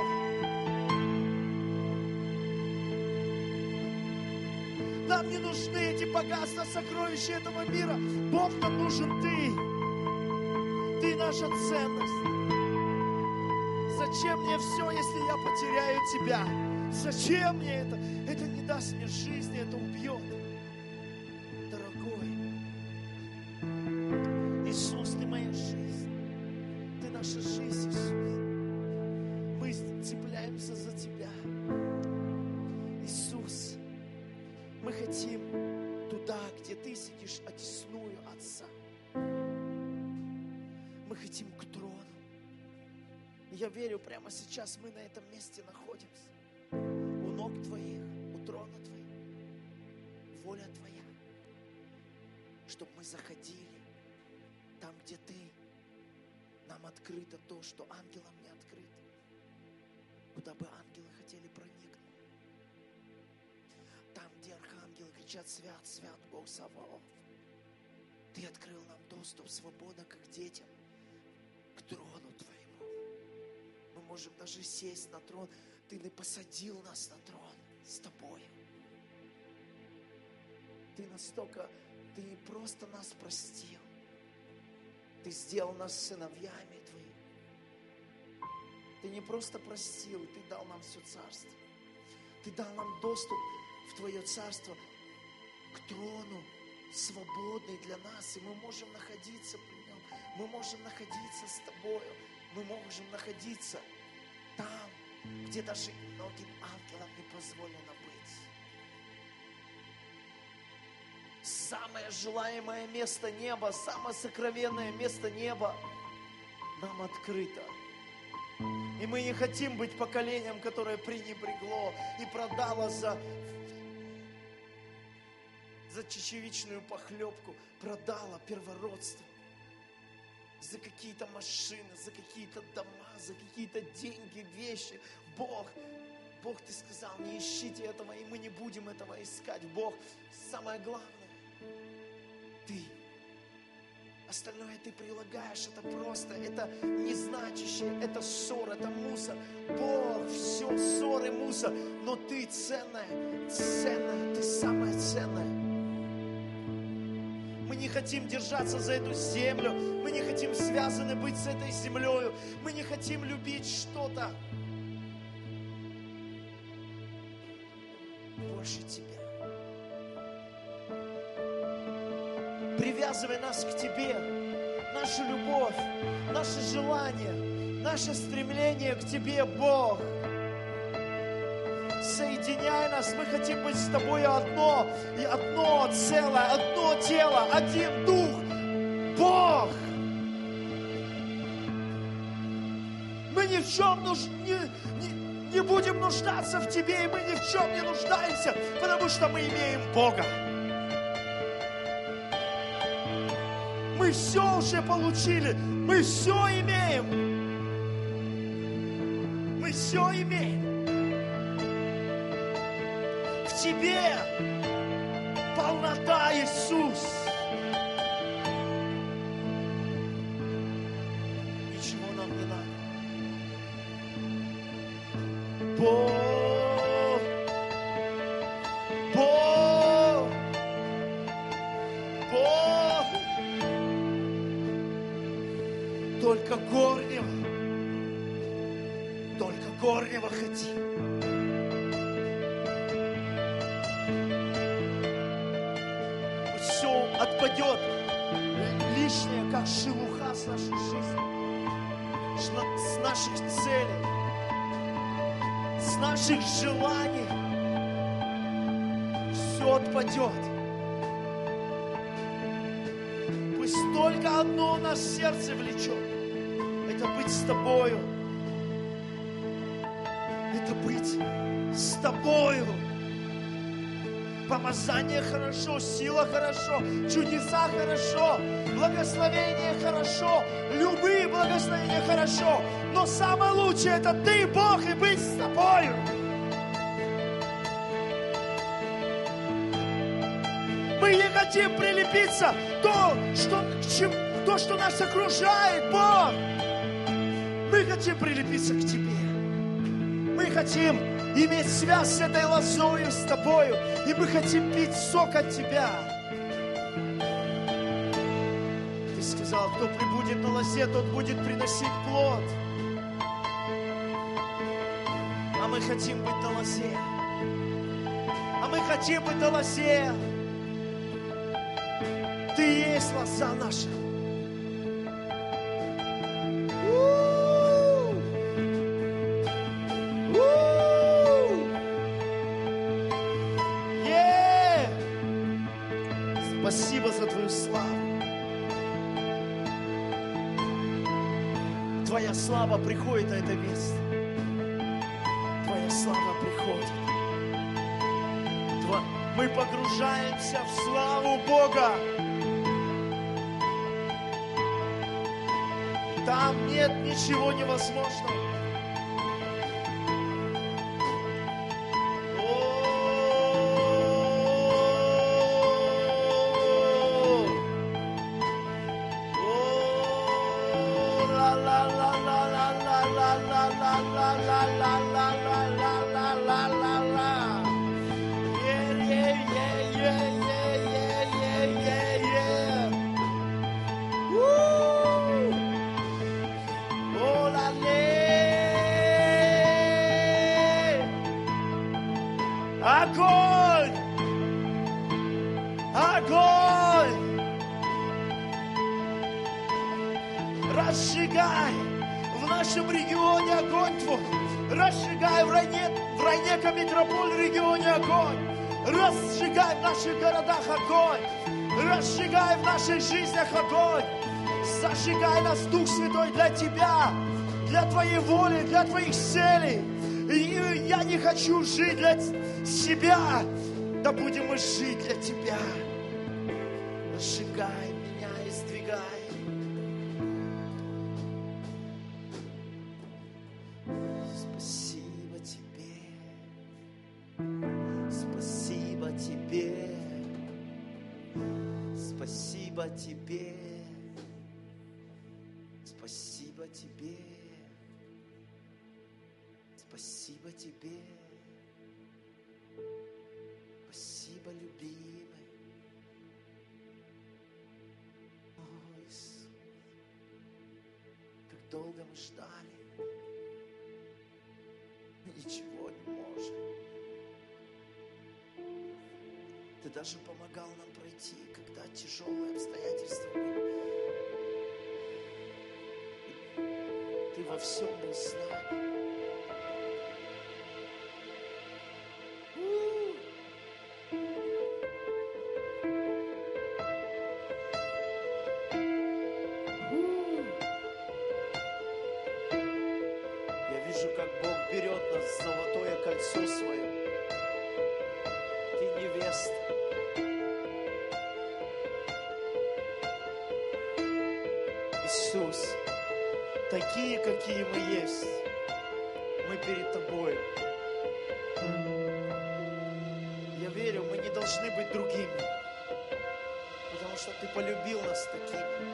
Нам не нужны эти богатства, сокровища этого мира. Бог, нам нужен Ты. Ты наша ценность. Зачем мне все, если я потеряю Тебя? Зачем мне это? Это не даст мне жизни, это убьет. Дорогой, Иисус, Ты моя жизнь. Ты наша жизнь, Иисус. Мы цепляемся за Тебя. Иисус, мы хотим туда, где Ты сидишь одесную Отца. Мы хотим к трону. Я верю, прямо сейчас мы на этом месте находимся. У ног Твоих, у трона Твоего. Воля Твоя. Чтобы мы заходили там, где Ты. Нам открыто то, что ангелам не открыто. Куда бы ангелы хотели проникнуть. Там, где архангелы кричат: свят, свят Бог Саваоф. Ты открыл нам доступ, свобода, как детям, к трону Твоему. Мы можем даже сесть на трон. Ты не посадил нас на трон с Тобой. Ты настолько, Ты не просто нас простил. Ты сделал нас сыновьями Твоими. Ты не просто простил, Ты дал нам все царство. Ты дал нам доступ в Твое царство, к трону, свободный для нас. И мы можем находиться при Нем. Мы можем находиться с Тобою. Мы можем находиться там, где даже многим ангелам не позволено быть. Самое желаемое место неба, самое сокровенное место неба нам открыто. И мы не хотим быть поколением, которое пренебрегло и продало за, за чечевичную похлебку, продало первородство. За какие-то машины, за какие-то дома, за какие-то деньги, вещи. Бог, Бог, Ты сказал, не ищите этого, и мы не будем этого искать. Бог, самое главное, Ты. Остальное Ты прилагаешь, это просто, это незначащее, это ссор, это мусор. Бог, все, ссор и мусор, но Ты ценная, ценная, Ты самая ценная. Мы не хотим держаться за эту землю. Мы не хотим связаны быть с этой землей. Мы не хотим любить что-то больше Тебя. Привязывай нас к Тебе. Нашу любовь, наше желание, наше стремление к Тебе, Бог. Соединяй нас, мы хотим быть с Тобой одно, и одно целое, одно тело, один дух, Бог. Мы ни в чем нуж... не, не, не будем нуждаться в Тебе, и мы ни в чем не нуждаемся, потому что мы имеем Бога. Мы все уже получили, мы все имеем. Мы все имеем. В Тебе полнота, Иисус. Ничего нам не надо. Бог, Бог, Бог. Только горнего, только горнего хотим. Отпадет лишнее, как шелуха с нашей жизни, с наших целей, с наших желаний. Все отпадет. Пусть только одно у нас сердце влечет. Это быть с Тобою. Это быть с Тобою. Помазание хорошо, сила хорошо, чудеса хорошо, благословение хорошо, любые благословения хорошо. Но самое лучшее — это Ты, Бог, и быть с Тобою. Мы не хотим прилепиться то, что, к чему, то, что нас окружает, Бог. Мы хотим прилепиться к Тебе. Мы хотим иметь связь с этой лозою, с Тобою. И мы хотим пить сок от Тебя. Ты сказал, кто прибудет на лозе, тот будет приносить плод. А мы хотим быть на лозе. А мы хотим быть на лозе. Ты есть лоза наша. Спасибо за Твою славу. Твоя слава приходит на это место. Твоя слава приходит. Тво... Мы погружаемся в славу Бога. Там нет ничего невозможного. Огонь! Огонь! Разжигай в нашем регионе огонь Твой. Разжигай в районе, в Райнека метрополь регионе огонь. Разжигай в наших городах огонь. Разжигай в наших жизнях огонь. Зажигай нас, Дух Святой, для Тебя, для Твоей воли, для Твоих целей. И я не хочу жить для себя, да будем мы жить для Тебя. Разжигай меня и сдвигай. Спасибо Тебе. Спасибо Тебе. Спасибо Тебе. Спасибо Тебе. Спасибо Тебе. Спасибо, любимый. О, Иисус, как долго мы ждали. Ничего не можем. Ты даже помогал нам пройти, когда тяжелые обстоятельства были. Ты во всем был с нами. Иисус, такие, какие мы есть, мы перед Тобой. Я верю, мы не должны быть другими, потому что Ты полюбил нас такими.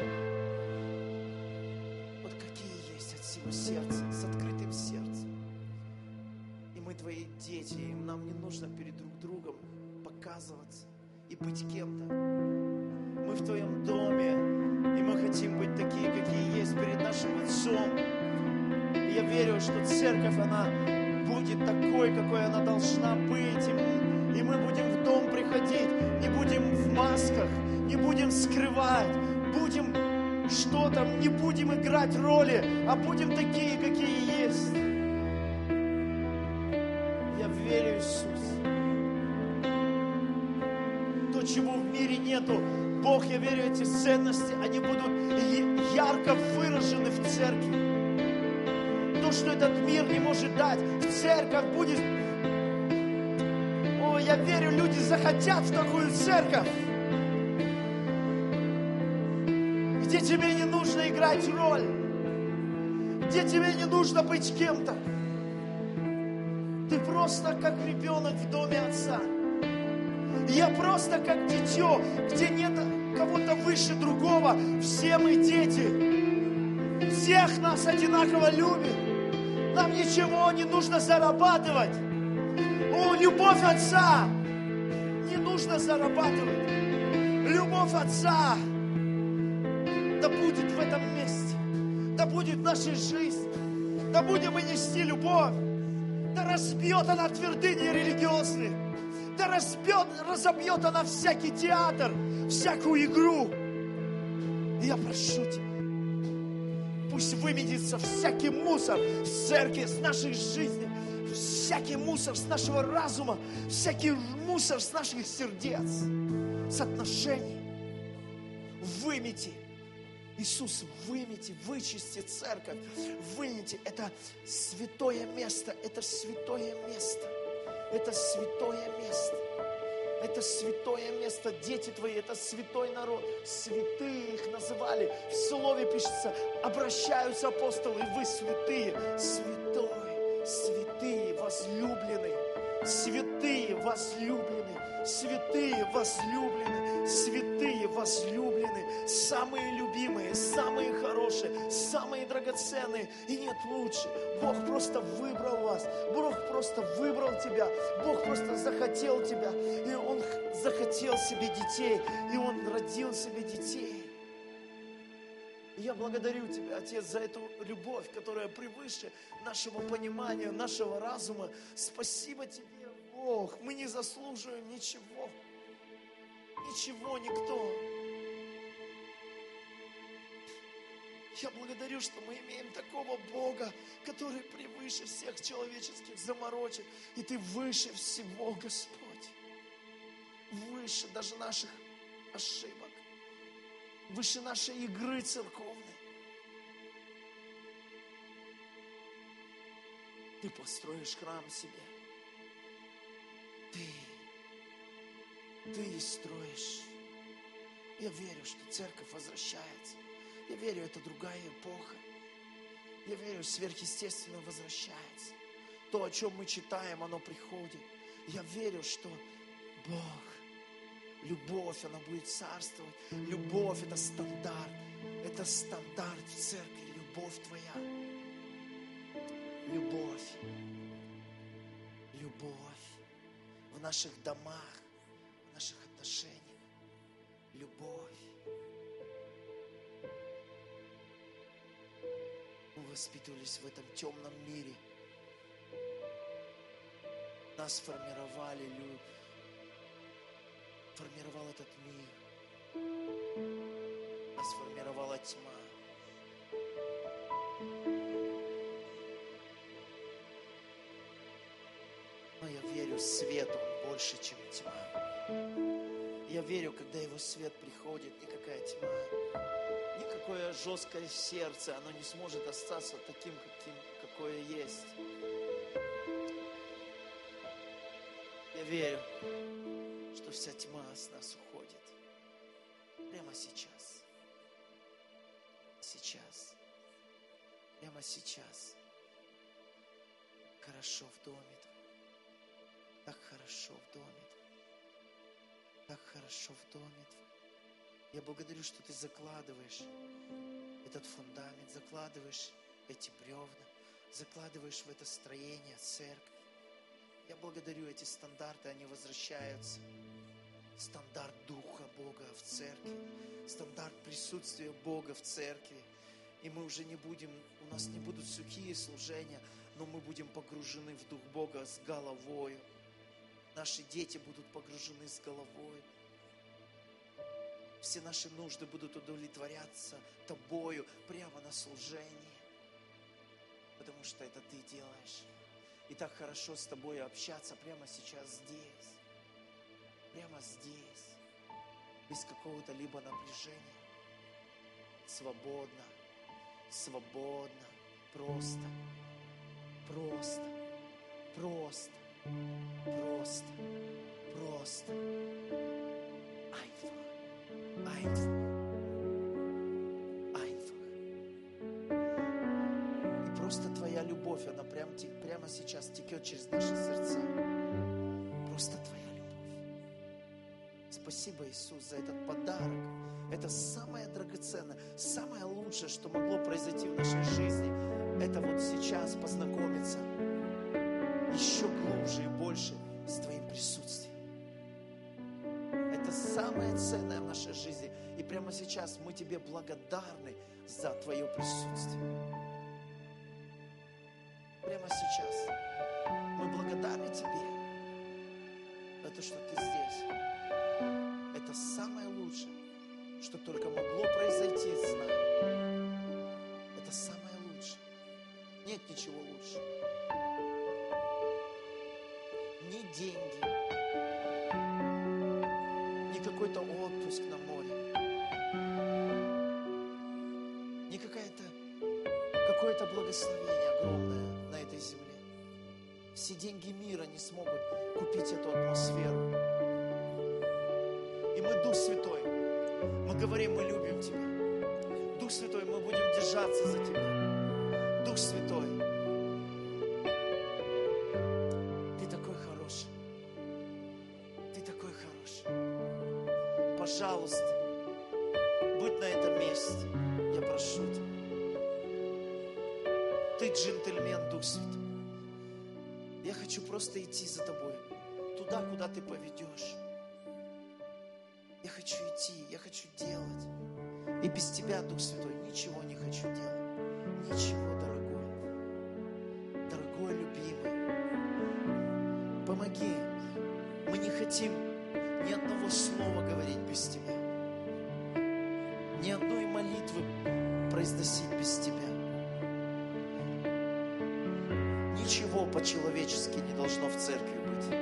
Вот какие есть от всего сердца, с открытым сердцем. И мы Твои дети, и нам не нужно перед друг другом показываться и быть кем-то. Мы в Твоем доме. И мы хотим быть такие, какие есть перед нашим Отцом. И я верю, что церковь, она будет такой, какой она должна быть. И мы, и мы будем в дом приходить, не будем в масках, не будем скрывать, будем что-то, не будем играть роли, а будем такие, какие есть. Я верю, Иисус. То, чего в мире нету, Бог, я верю, эти ценности, они будут ярко выражены в церкви. То, что этот мир не может дать, в церковь будет. О, я верю, люди захотят в такую церковь, где тебе не нужно играть роль, где тебе не нужно быть кем-то. Ты просто как ребенок в доме Отца. Я просто как дитё, где нет кого-то выше другого. Все мы дети. Всех нас одинаково любят. Нам ничего не нужно зарабатывать. О, любовь Отца не нужно зарабатывать. Любовь Отца да будет в этом месте, да будет в нашей жизни, да будем мы нести любовь, да разбьет она твердыни религиозные, да разбьет, разобьет она всякий театр, всякую игру. И я прошу Тебя, пусть выметится всякий мусор с церкви, с нашей жизни, всякий мусор с нашего разума, всякий мусор с наших сердец, с отношений. Вымети. Иисус, вымети, вычисти церковь, вынети. Это святое место, это святое место, это святое место, это святое место. Дети Твои, это святой народ, святые их называли. В Слове пишется, обращаются апостолы, вы святые, святой, святые, возлюбленные, святые, возлюбленные, святые, возлюбленные, святые, возлюбленные, самые любимые, самые хорошие, самые драгоценные. И нет лучше. Бог просто выбрал вас. Бог просто выбрал тебя. Бог просто захотел тебя. И Он захотел себе детей. И Он родил себе детей. И я благодарю Тебя, Отец, за эту любовь, которая превыше нашего понимания, нашего разума. Спасибо Тебе, Бог. Мы не заслуживаем ничего. Ничего, никто. Я благодарю, что мы имеем такого Бога, который превыше всех человеческих заморочек. И Ты выше всего, Господь. Выше даже наших ошибок. Выше нашей игры церковной. Ты построишь храм себе. Ты. Ты строишь. Я верю, что церковь возвращается. Я верю, это другая эпоха. Я верю, сверхъестественно возвращается. То, о чем мы читаем, оно приходит. Я верю, что Бог, любовь, она будет царствовать. Любовь – это стандарт. Это стандарт в церкви. Любовь Твоя. Любовь. Любовь. В наших домах, в наших отношениях. Любовь. Мы воспитывались в этом темном мире. Нас формировали, лю... формировал этот мир. Нас формировала тьма. Но я верю, свет, он больше, чем тьма. Я верю, когда Его свет приходит, никакая тьма, никакое жесткое сердце, оно не сможет остаться таким, каким, какое есть. Я верю, что вся тьма с нас уходит. Прямо сейчас. Сейчас. Прямо сейчас. Хорошо в доме Твоем. Так хорошо в доме Твоем. Так хорошо в доме Твоем. Я благодарю, что Ты закладываешь этот фундамент, закладываешь эти бревна, закладываешь в это строение церкви. Я благодарю, эти стандарты, они возвращаются. Стандарт Духа Бога в церкви, стандарт присутствия Бога в церкви. И мы уже не будем, у нас не будут сухие служения, но мы будем погружены в Дух Бога с головою. Наши дети будут погружены с головой. Все наши нужды будут удовлетворяться Тобою прямо на служении. Потому что это Ты делаешь. И так хорошо с Тобой общаться прямо сейчас здесь. Прямо здесь. Без какого-то либо напряжения. Свободно. Свободно. Просто. Просто. Просто. Просто. Просто. Einfach. Einfach. Einfach. И просто Твоя любовь, она прямо, прямо сейчас текет через наши сердца. Просто Твоя любовь. Спасибо, Иисус, за этот подарок. Это самое драгоценное, самое лучшее, что могло произойти в нашей жизни. Это вот сейчас познакомиться еще глубже и больше с Твоим присутствием. Это самое ценное в нашей жизни. И прямо сейчас мы Тебе благодарны за Твое присутствие. Прямо сейчас мы благодарны Тебе за то, что Ты здесь. Это самое лучшее, что только могло произойти с нами. Это самое лучшее. Нет ничего лучше. Ни деньги, ни какой-то отпуск на море, ни какое-то какое-то благословение огромное на этой земле. Все деньги мира не смогут купить эту атмосферу. И мы, Дух Святой, мы говорим, мы любим Тебя. Дух Святой, мы будем держаться за Тебя. Дух Святой, Ты такой хороший. Ты такой хороший. Пожалуйста, будь на этом месте. Я прошу Тебя. Ты джентльмен, Дух Святой. Я хочу просто идти за Тобой. Туда, куда Ты поведешь. Я хочу идти, я хочу делать. И без Тебя, Дух Святой, ничего не хочу делать. Ничего, дорогой. Дорогой, любимый. Помоги. Мы не хотим ни одного слова говорить без Тебя. Ни одной молитвы произносить без Тебя. Ничего по-человечески не должно в церкви быть.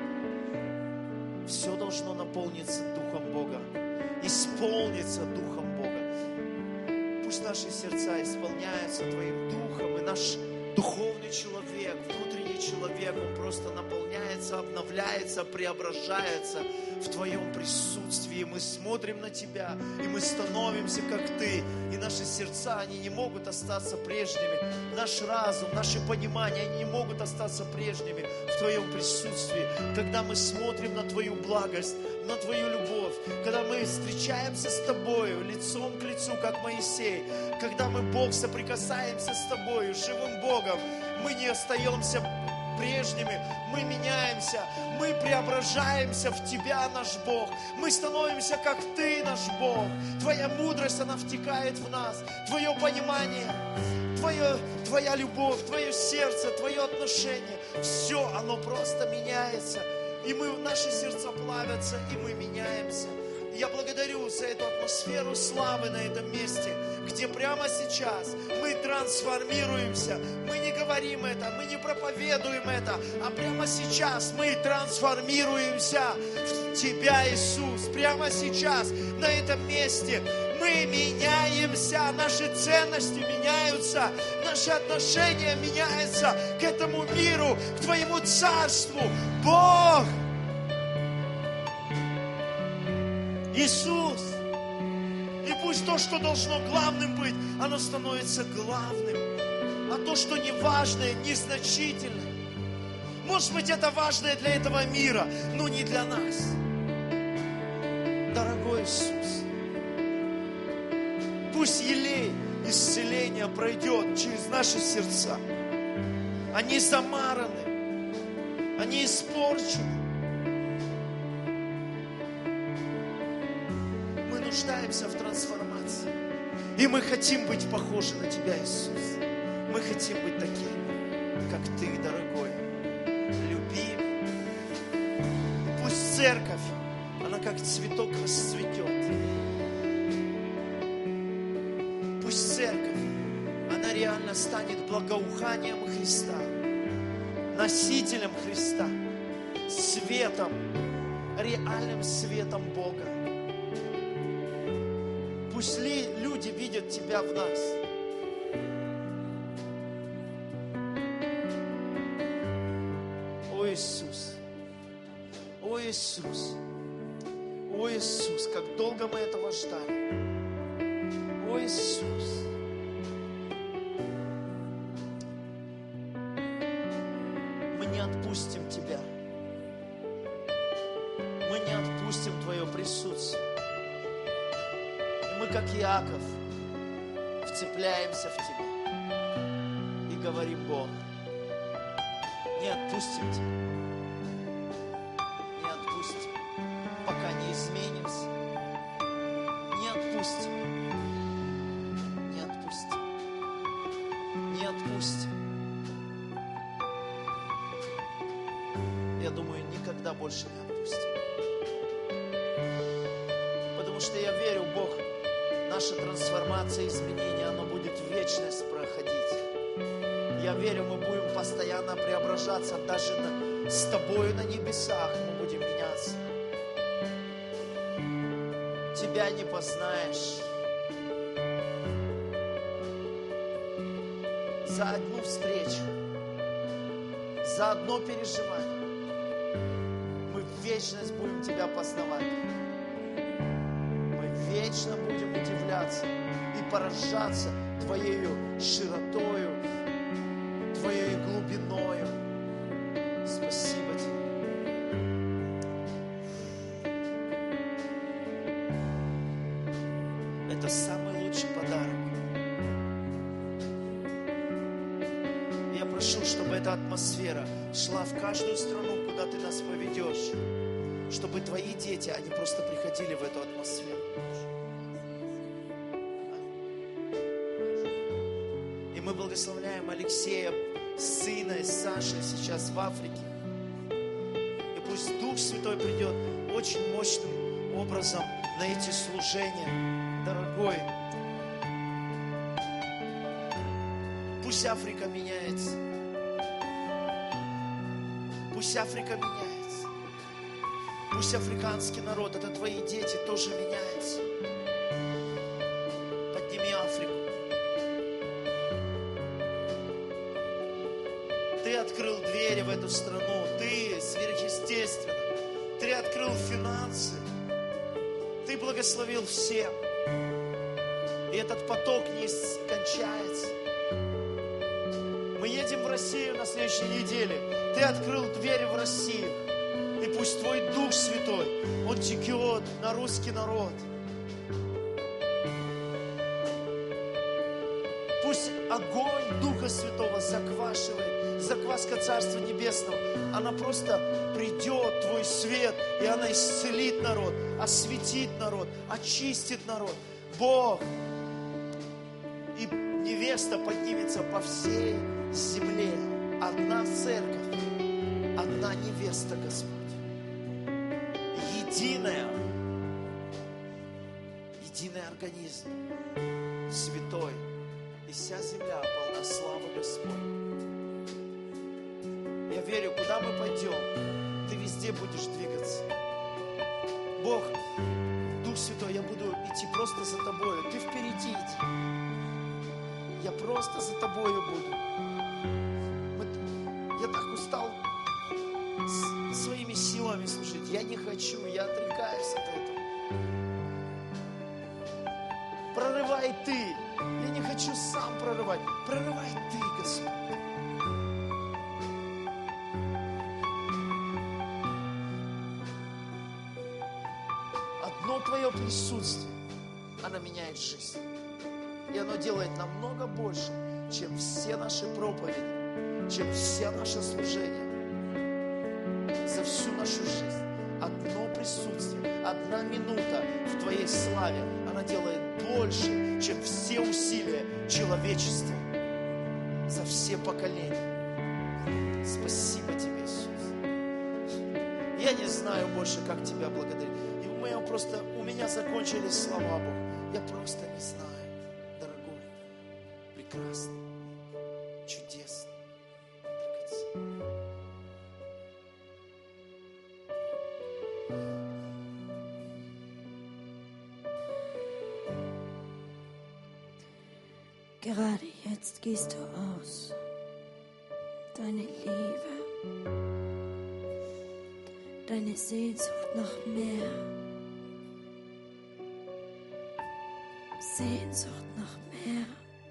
Все должно наполниться Духом Бога, исполниться Духом Бога. Пусть наши сердца исполняются Твоим Духом, и наш духовный человек, внутренний человек, он просто наполняется, обновляется, преображается в Твоем присутствии. Мы смотрим на Тебя, и мы становимся, как Ты. И наши сердца, они не могут остаться прежними. Наш разум, наше понимание, они не могут остаться прежними в Твоем присутствии. Когда мы смотрим на Твою благость, на Твою любовь, когда мы встречаемся с Тобою лицом к лицу, как Моисей, когда мы, Бог, соприкасаемся с Тобою, живым Богом, мы не остаемся прежними, мы меняемся, мы преображаемся в Тебя, наш Бог. Мы становимся, как Ты, наш Бог. Твоя мудрость, она втекает в нас. Твое понимание, Твое, Твоя любовь, Твое сердце, Твое отношение. Все, оно просто меняется. И мы, наши сердца плавятся, и мы меняемся. И я благодарю за эту атмосферу славы на этом месте, где прямо сейчас мы трансформируемся. Мы не говорим это, мы не проповедуем это, а прямо сейчас мы трансформируемся в Тебя, Иисус. Прямо сейчас на этом месте мы меняемся, наши ценности меняются, наши отношения меняются к этому миру, к Твоему Царству. Бог! Иисус! И пусть то, что должно главным быть, оно становится главным. А то, что не важное, незначительно. Может быть, это важное для этого мира, но не для нас. Дорогой Иисус, пусть елей исцеления пройдет через наши сердца. Они замараны, они испорчены. Мы нуждаемся в трансформации. И мы хотим быть похожи на Тебя, Иисус. Мы хотим быть такими, как Ты, дорогой, любимый. Пусть церковь, она как цветок расцветет. Пусть церковь, она реально станет благоуханием Христа, носителем Христа, светом, реальным светом Бога. Пусть ли люди видят Тебя в нас. О Иисус, о Иисус, о Иисус, как долго мы этого ждали. О Иисус. Мы не отпустим Тебя. Мы не отпустим Твое присутствие. И мы, как Иаков, вцепляемся в Тебя и говорим: Бог, не отпустим Тебя, не отпустим, пока не изменимся, не отпустим, не отпустим, не отпустим. Я думаю, никогда больше не отпустим. Потому что я верю, Бог, наша трансформация, изменение, оно будет в вечность проходить. Я верю, мы будем постоянно преображаться, даже на, с Тобою на небесах мы будем меняться. Тебя не познаешь. За одну встречу, за одно переживание мы в вечность будем Тебя познавать. Мы вечно будем удивляться и поражаться Твоею широтою, Твоей глубиною. Спасибо Тебе. Это самый лучший подарок. Я прошу, чтобы эта атмосфера шла в каждую страну, куда Ты нас поведешь. Чтобы Твои дети, они просто приходили в эту атмосферу. И мы благословляем Алексея, сына и Саши сейчас в Африке. И пусть Дух Святой придет очень мощным образом на эти служения, дорогой. Пусть Африка меняется. Пусть Африка меняется. Пусть африканский народ, это Твои дети, тоже меняется. Подними Африку. Ты открыл двери в эту страну. Ты сверхъестественно. Ты открыл финансы. Ты благословил всем. И этот поток не кончается. Мы едем в Россию на следующей неделе. Ты открыл двери в Россию. И пусть Твой Дух Святой, Он текет на русский народ. Пусть огонь Духа Святого заквашивает, закваска Царства Небесного. Она просто придет, Твой свет, и она исцелит народ, осветит народ, очистит народ. Бог, и невеста поднимется по всей земле. Одна церковь, одна невеста, Господь. Единая, единый организм, святой, и вся земля полна славы Господней. Я верю, куда мы пойдем, Ты везде будешь двигаться. Бог, Дух Святой, я буду идти просто за Тобою. Ты впереди иди. Я просто за Тобою буду. Я так устал своими силами служить. Я не хочу, я отрекаюсь от этого. Прорывай Ты. Я не хочу сам прорывать. Прорывай Ты, Господь. Одно Твое присутствие, оно меняет жизнь. И оно делает намного больше, чем все наши проповеди, чем все наши служения. За всю нашу жизнь одно присутствие, одна минута в Твоей славе, она делает больше, чем все усилия человечества за все поколения. Спасибо Тебе, Иисус. Я не знаю больше, как Тебя благодарить. И у меня просто, у меня закончились слова, Бог. Я просто не знаю, дорогой, прекрасный, чудесный, драгоценный. Gerade jetzt gehst du aus. Deine Liebe, deine Sehnsucht nach mehr. Sehnsucht nach mehr.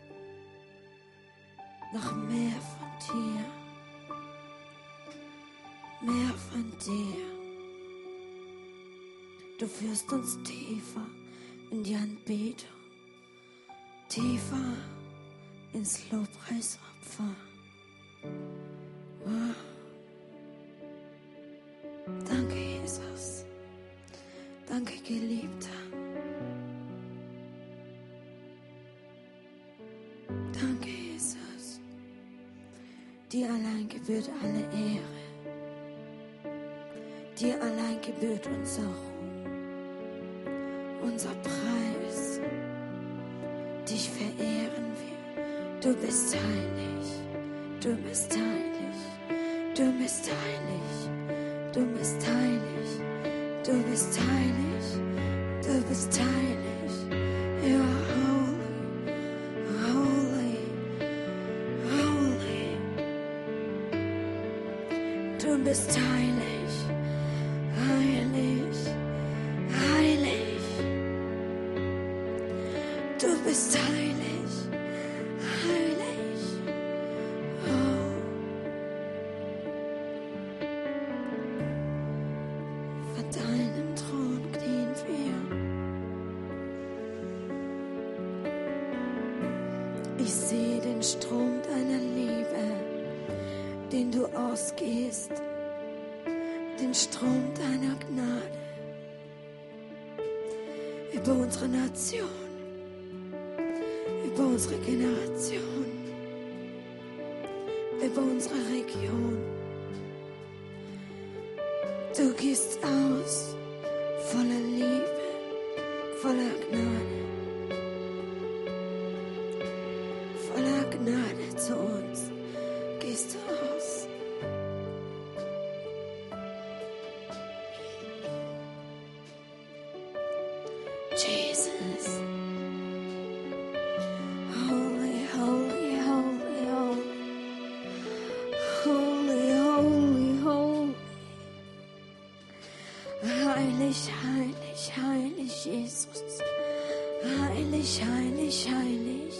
Nach mehr von dir. Mehr von dir. Du führst uns tiefer in die Anbetung, tiefer ins Lobpreisopfer. Wow. Danke, Jesus. Danke, Geliebter. Danke, Jesus. Dir allein gebührt alle Ehre. Dir allein gebührt unser Ruhm, unser Preis. Dich verehren wir. Du bist heilig. Du bist heilig. Du bist heilig. Du bist heilig. Du bist heilig. Du bist heilig. You are holy. Holy. Holy. Du bist heilig. Heilig. Heilig. Du bist heilig. Heilig. Oh. Vor deinem Thron knien wir. Ich sehe den Strom deiner Liebe, den du ausgehst, den Strom deiner Gnade über unsere Nation, über unsere Generation, über unsere Region. Du gehst aus voller Liebe, voller Gnade, voller Gnade zu uns. Gehst du aus. Jesus. Holy, holy, holy, holy. Holy, holy, holy. Heilig, heilig, heilig, Jesus. Heilig, heilig, heilig.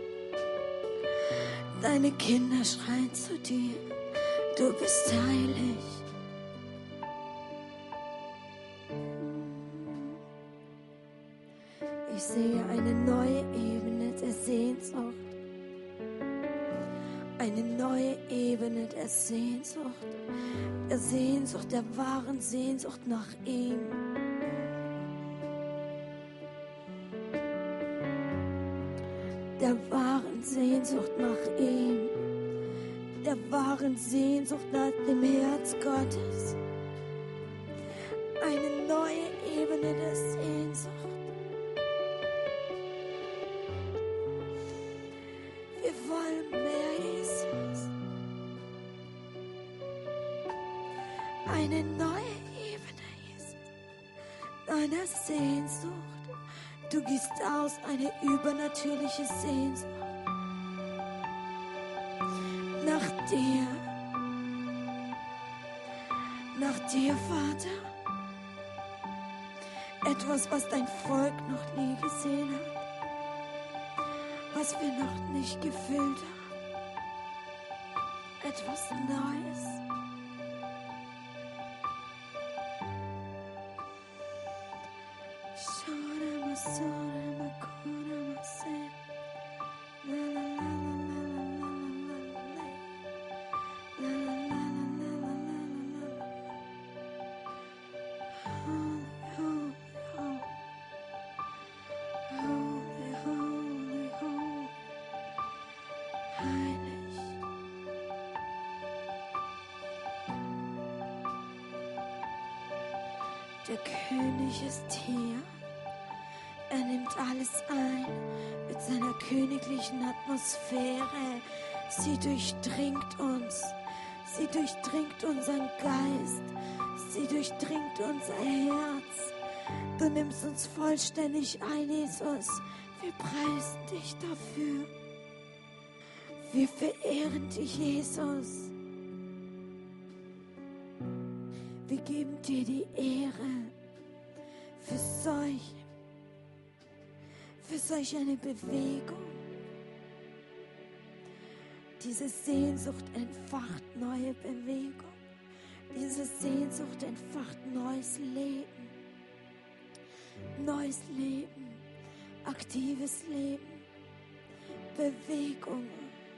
Deine Kinder schreien zu dir. Du bist heilig. Ich sehe eine neue Ebene der Sehnsucht. Eine neue Ebene der Sehnsucht. Der Sehnsucht, der wahren Sehnsucht nach ihm. Der wahren Sehnsucht nach ihm. Der wahren Sehnsucht nach dem Herz Gottes. Eine neue Ebene der Sehnsucht. Wir wollen mehr, Jesus. Eine neue Ebene, Jesus. Deiner Sehnsucht. Du gehst aus, eine übernatürliche Sehnsucht. Nach dir. Nach dir, Vater. Etwas, was dein Volk noch nie gesehen hat. Was wir noch nicht gefüllt haben. Etwas Neues. Der König ist hier. Er nimmt alles ein mit seiner königlichen Atmosphäre. Sie durchdringt uns. Sie durchdringt unseren Geist. Sie durchdringt unser Herz. Du nimmst uns vollständig ein, Jesus. Wir preisen dich dafür. Wir verehren dich, Jesus. Wir geben dir die Ehre für solch, für solch eine Bewegung. Diese Sehnsucht entfacht neue Bewegung. Diese Sehnsucht entfacht neues Leben. neues Leben, aktives Leben, Bewegung.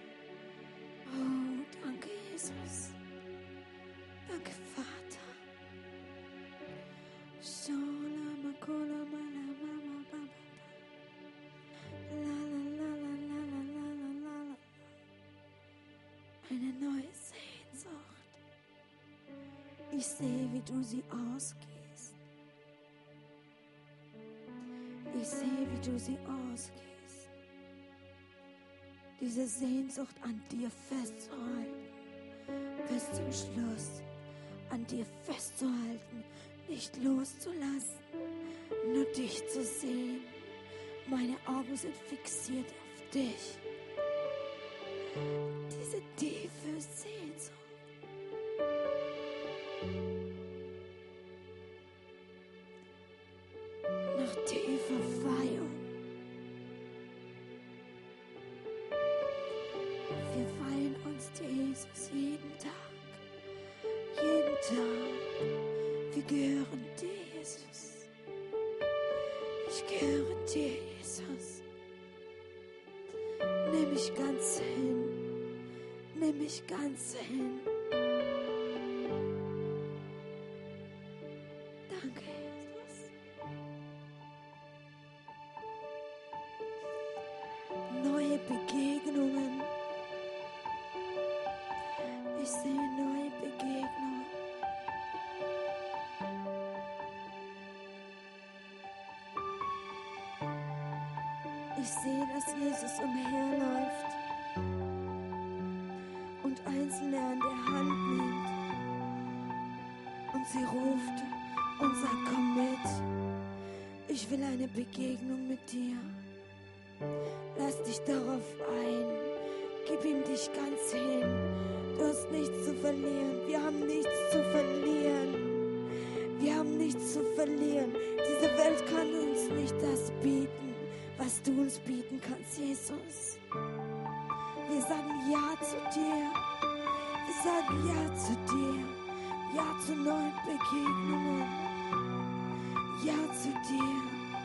Oh, danke, Jesus. Danke, Vater. Shola makola mala mama baba. La la la la la la la la la. Eine neue Sehnsucht. Ich sehe, wie du sie ausgehst. Ich sehe, wie du sie ausgehst. Diese Sehnsucht an dir festzuhalten, bis zum Schluss, an dir festzuhalten, nicht loszulassen, nur dich zu sehen. Meine Augen sind fixiert auf dich. Diese tiefe Sehnsucht. Nach tiefer Weihung. Wir weihen uns dir, Jesus, jeden Tag. Jeden Tag. Wir gehören dir, Jesus. Ich gehöre dir, Jesus. Nimm mich ganz hin. Nimm mich ganz hin. Danke, Jesus. Neue Begegnungen. Ich sehe neue Begegnungen. Ich sehe, dass Jesus umherläuft und Einzelne an der Hand nimmt und sie ruft und sagt, komm mit. Ich will eine Begegnung mit dir. Lass dich darauf ein. Gib ihm dich ganz hin. Du hast nichts zu verlieren. Wir haben nichts zu verlieren. Wir haben nichts zu verlieren. Diese Welt kann uns nicht das bieten, was du uns bieten kannst, Jesus. Wir sagen Ja zu dir. Wir sagen Ja zu dir. Ja zu neuen Begegnungen. Ja zu dir.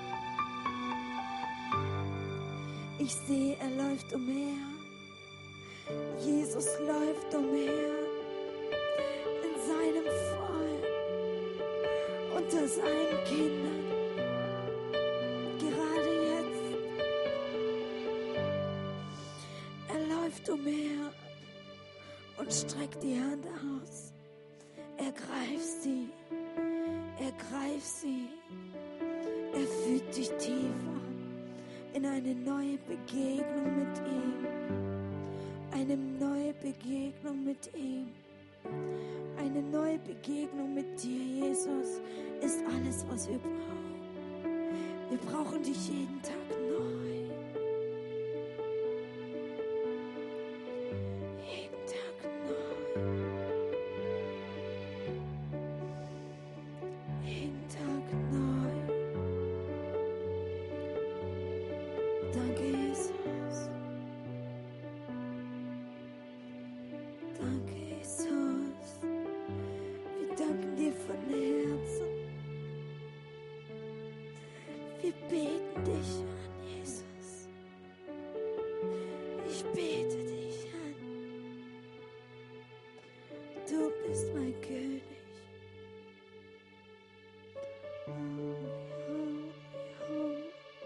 Ich sehe, er läuft umher. Jesus läuft umher in seinem Volk, unter seinen Kindern. Gerade jetzt. Er läuft umher und streckt die Hand aus. Ergreif sie. Ergreif sie. Er führt dich tiefer in eine neue Begegnung mit ihm. Eine neue Begegnung mit ihm. Eine neue Begegnung mit dir, Jesus, ist alles, was wir brauchen. Wir brauchen dich jeden Tag neu. Jeden Tag neu. Jeden Tag neu. Danke, Jesus. Danke, Jesus. Wir danken dir von Herzen. Wir beten dich an, Jesus. Ich bete dich an. Du bist mein König. Oh, oh, oh.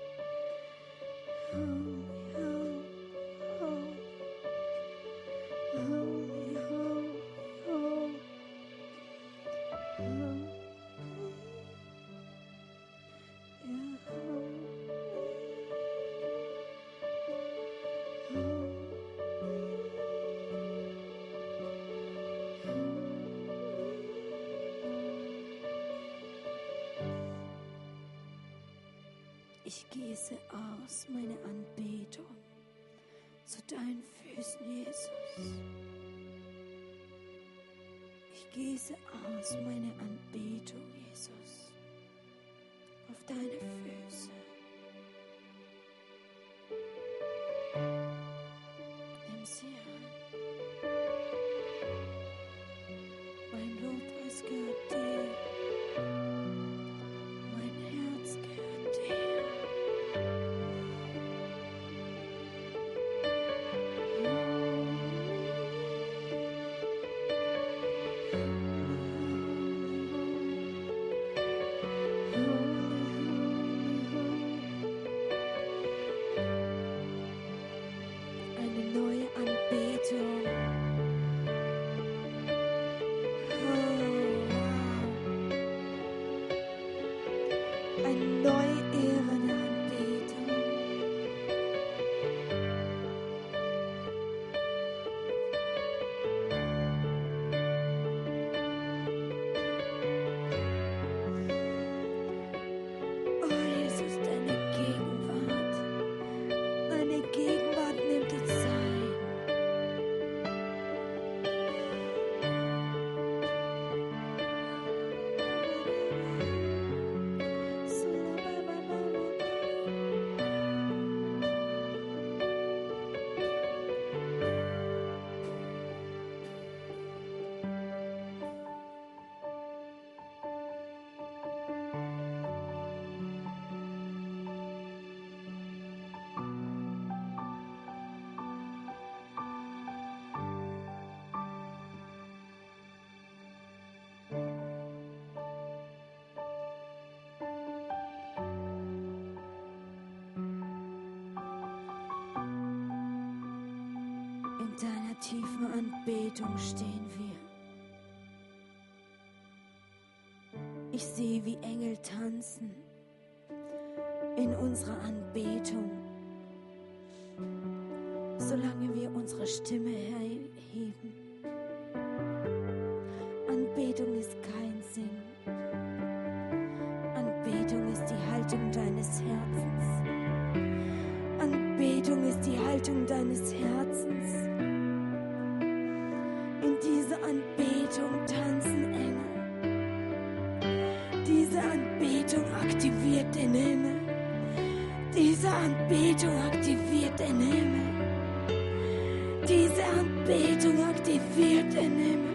Oh, oh, oh. Ich gieße aus meine Anbetung zu deinen Füßen, Jesus. Ich gieße aus meine Anbetung, Jesus, auf deine Füße. Nimm sie an. Mein Lobpreis gehört dir. Mein Herz gehört Eine neue Ära der Anbetung. Oh Jesus, deine Gegenwart. Deine Gegenwart nimmt uns ein. In deiner tiefen Anbetung stehen wir. Ich sehe, wie Engel tanzen in unserer Anbetung. Solange wir unsere Stimme erheben. Anbetung ist kein Singen. Anbetung ist die Haltung deines Herzens. Anbetung ist die Haltung deines Herzens. In dieser Anbetung tanzen Engel. Diese Anbetung aktiviert den Himmel. Diese Anbetung aktiviert den Himmel. Diese Anbetung aktiviert den Himmel.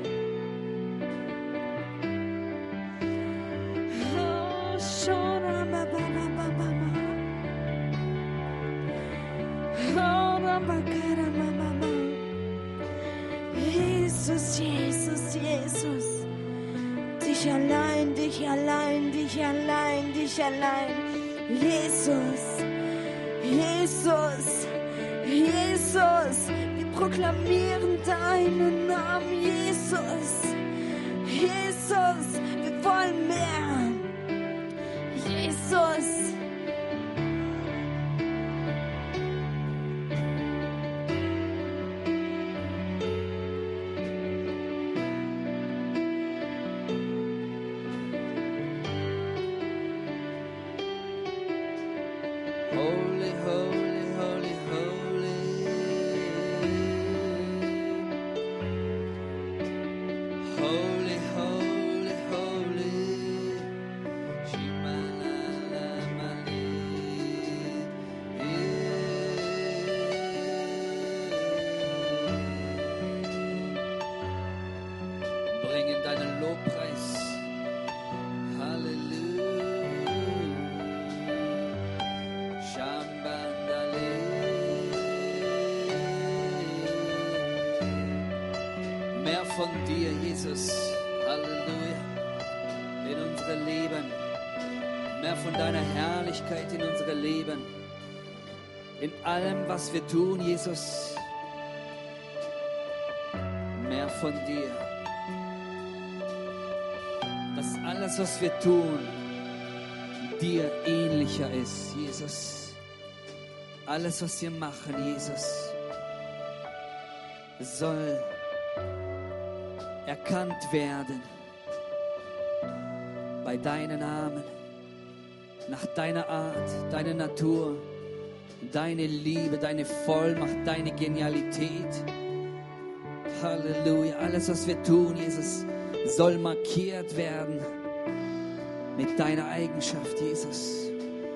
Oh, Shona, ba, ba, ba, ba, ba, ba. Oh, ba, ba, kara, ba, ba, ba. Jesus, Jesus, Jesus. Dich allein, dich allein, dich allein, dich allein. Jesus, Jesus, Jesus. Wir proklamieren deinen Namen, Jesus. Jesus, wir wollen mehr. Jesus. Holy, holy, holy, holy. Holy, holy, holy. Shimalalamali. Bring in deinen Lobpreis. Halleluja. Shambandale. Mehr von dir, Jesus. Halleluja. In unsere Leben. Mehr von deiner Herrlichkeit in unsere Leben. In allem, was wir tun, Jesus. Mehr von dir. Dass alles, was wir tun, dir ähnlicher ist, Jesus. Alles, was wir machen, Jesus, soll erkannt werden bei deinem Namen, nach deiner Art, deiner Natur, deine Liebe, deine Vollmacht, deine Genialität. Halleluja. Alles, was wir tun, Jesus, soll markiert werden mit deiner Eigenschaft, Jesus.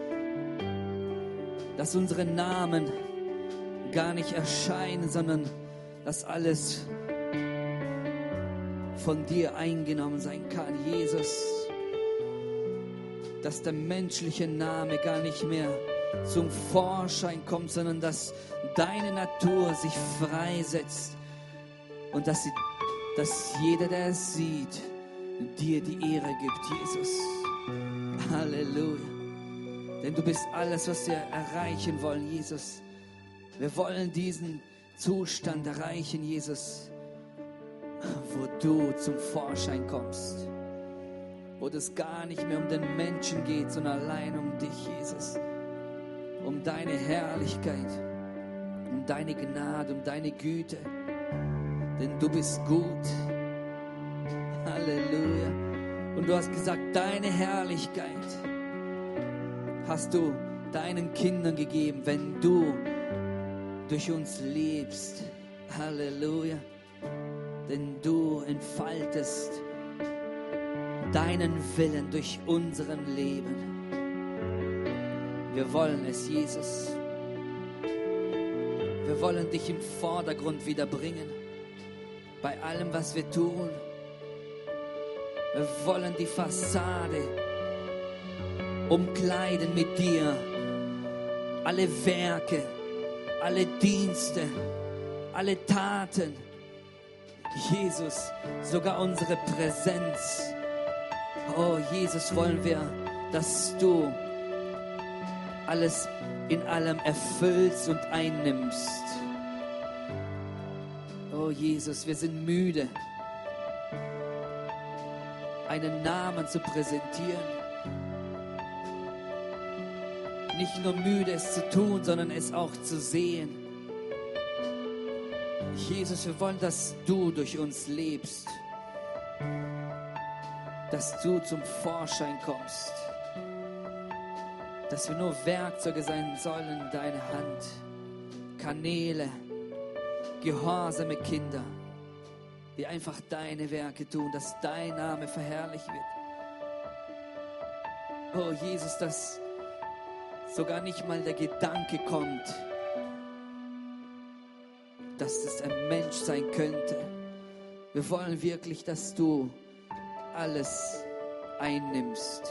Dass unsere Namen gar nicht erscheinen, sondern dass alles von dir eingenommen sein kann, Jesus. Dass der menschliche Name gar nicht mehr zum Vorschein kommt, sondern dass deine Natur sich freisetzt und dass, sie, dass jeder, der es sieht, dir die Ehre gibt, Jesus. Halleluja. Denn du bist alles, was wir erreichen wollen, Jesus. Wir wollen diesen Zustand erreichen, Jesus, wo du zum Vorschein kommst. wo es gar nicht mehr um den Menschen geht, sondern allein um dich, Jesus. Um deine Herrlichkeit, um deine Gnade, um deine Güte. Denn du bist gut. Halleluja. Und du hast gesagt, deine Herrlichkeit hast du deinen Kindern gegeben, wenn du durch uns lebst. Halleluja. Denn du entfaltest deinen Willen durch unseren Leben. Wir wollen es, Jesus. Wir wollen dich im Vordergrund wieder bringen. Bei allem, was wir tun. Wir wollen die Fassade umkleiden mit dir. Alle Werke, alle Dienste, alle Taten. Jesus, sogar unsere Präsenz. Oh, Jesus, wollen wir, dass du alles in allem erfüllst und einnimmst. Oh, Jesus, wir sind müde, einen Namen zu präsentieren. Nicht nur müde, es zu tun, sondern es auch zu sehen. Jesus, wir wollen, dass du durch uns lebst. Dass du zum Vorschein kommst. Dass wir nur Werkzeuge sein sollen in deiner Hand. Kanäle, gehorsame Kinder, die einfach deine Werke tun, dass dein Name verherrlicht wird. Oh Jesus, dass sogar nicht mal der Gedanke kommt, dass es ein Mensch sein könnte. Wir wollen wirklich, dass du alles einnimmst.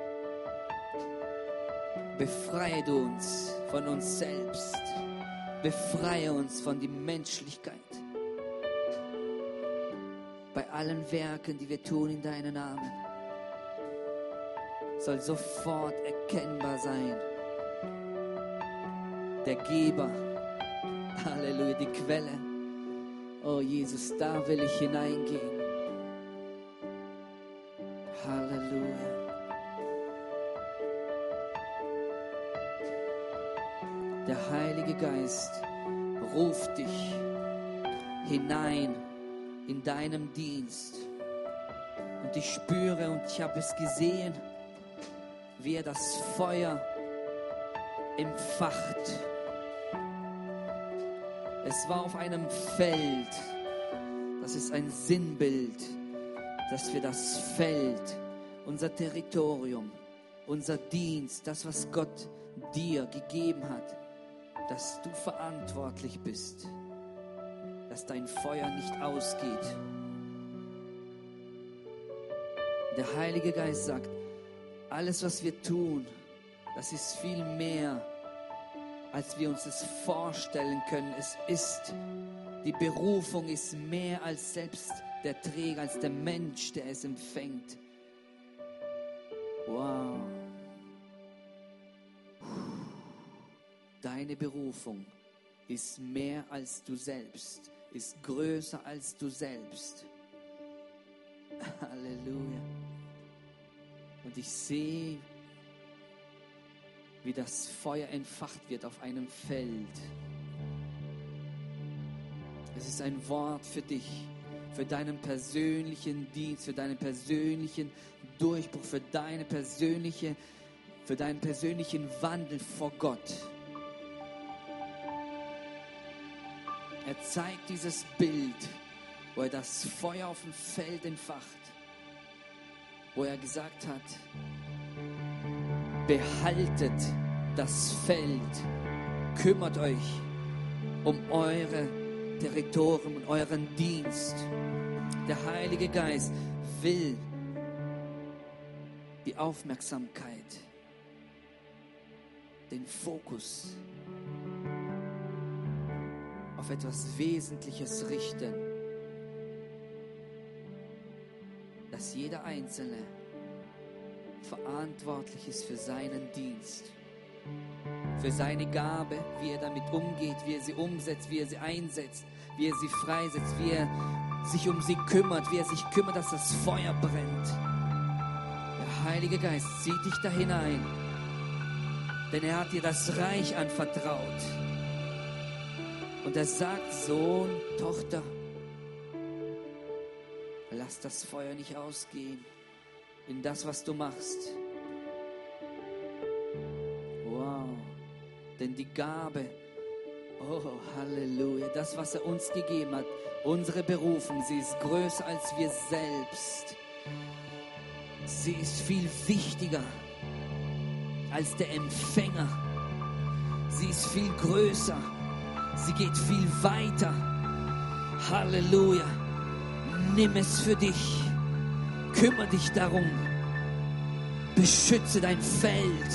Befreie du uns von uns selbst. Befreie uns von der Menschlichkeit. Bei allen Werken, die wir tun in deinem Namen, soll sofort erkennbar sein. Der Geber, Halleluja, die Quelle. Oh Jesus, da will ich hineingehen. Halleluja. Der Heilige Geist ruft dich hinein in deinem Dienst. Und ich spüre und ich habe es gesehen, wie er das Feuer empfacht. Es war auf einem Feld. Das ist ein Sinnbild, dass wir das Feld, unser Territorium, unser Dienst, das, was Gott dir gegeben hat, dass du verantwortlich bist, dass dein Feuer nicht ausgeht. Der Heilige Geist sagt, alles, was wir tun, das ist viel mehr, als wir uns das vorstellen können. Es ist, die Berufung ist mehr als selbst der Träger, als der Mensch, der es empfängt. Wow. Deine Berufung ist mehr als du selbst, ist größer als du selbst. Halleluja. Und ich sehe, wie das Feuer entfacht wird auf einem Feld. Es ist ein Wort für dich, für deinen persönlichen Dienst, für deinen persönlichen Durchbruch, für deine persönliche, für deinen persönlichen Wandel vor Gott. Er zeigt dieses Bild, wo er das Feuer auf dem Feld entfacht, wo er gesagt hat, behaltet das Feld, kümmert euch um eure Territorium und euren Dienst. Der Heilige Geist will die Aufmerksamkeit, den Fokus auf etwas Wesentliches richten, dass jeder Einzelne verantwortlich ist für seinen Dienst, für seine Gabe, wie er damit umgeht, wie er sie umsetzt, wie er sie einsetzt, wie er sie freisetzt, wie er sich um sie kümmert, wie er sich kümmert, dass das Feuer brennt. Heiliger Geist, zieh dich da hinein. Denn er hat dir das Reich anvertraut. Und er sagt, Sohn, Tochter, lass das Feuer nicht ausgehen in das, was du machst. Wow. Denn die Gabe, oh Halleluja, das, was er uns gegeben hat, unsere Berufung, sie ist größer als wir selbst. Sie ist viel wichtiger als der Empfänger. Sie ist viel größer. Sie geht viel weiter. Halleluja. Nimm es für dich. Kümmere dich darum. Beschütze dein Feld.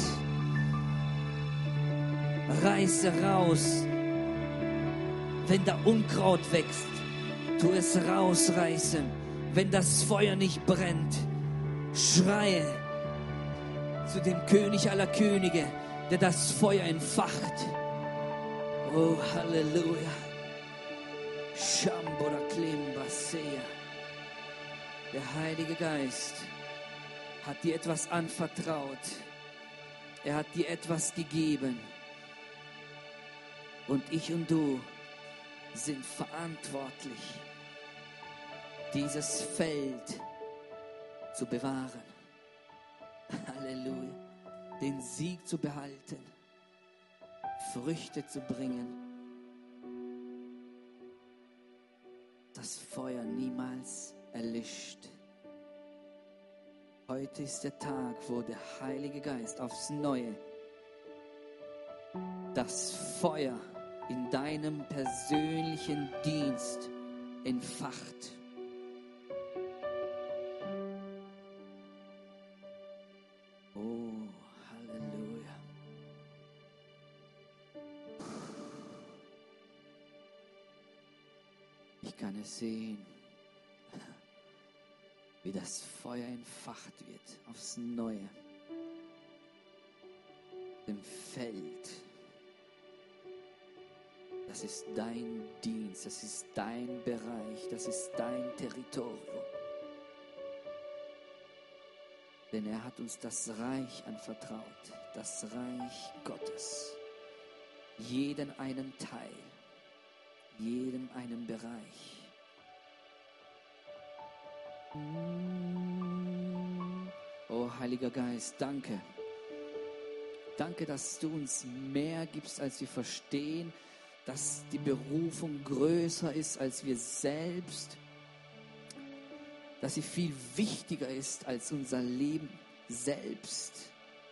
Reiße raus. Wenn da Unkraut wächst, tu es rausreißen. Wenn das Feuer nicht brennt, schreie zu dem König aller Könige, der das Feuer entfacht. Oh, Halleluja. Shambora Klimbaseya. Der Heilige Geist hat dir etwas anvertraut. Er hat dir etwas gegeben. Und ich und du sind verantwortlich, dieses Feld zu bewahren. Halleluja. Den Sieg zu behalten, Früchte zu bringen, das Feuer niemals erlischt. Heute ist der Tag, wo der Heilige Geist aufs Neue das Feuer in deinem persönlichen Dienst entfacht. Oh, Halleluja. Ich kann es sehen, wie das Feuer entfacht wird aufs Neue. Im Feld. Das ist dein Dienst, das ist dein Bereich, das ist dein Territorium. Denn er hat uns das Reich anvertraut, das Reich Gottes. Jeden einen Teil, jedem einen Bereich. Oh, Heiliger Geist, danke. Danke, dass du uns mehr gibst, als wir verstehen, dass die Berufung größer ist als wir selbst, dass sie viel wichtiger ist als unser Leben selbst.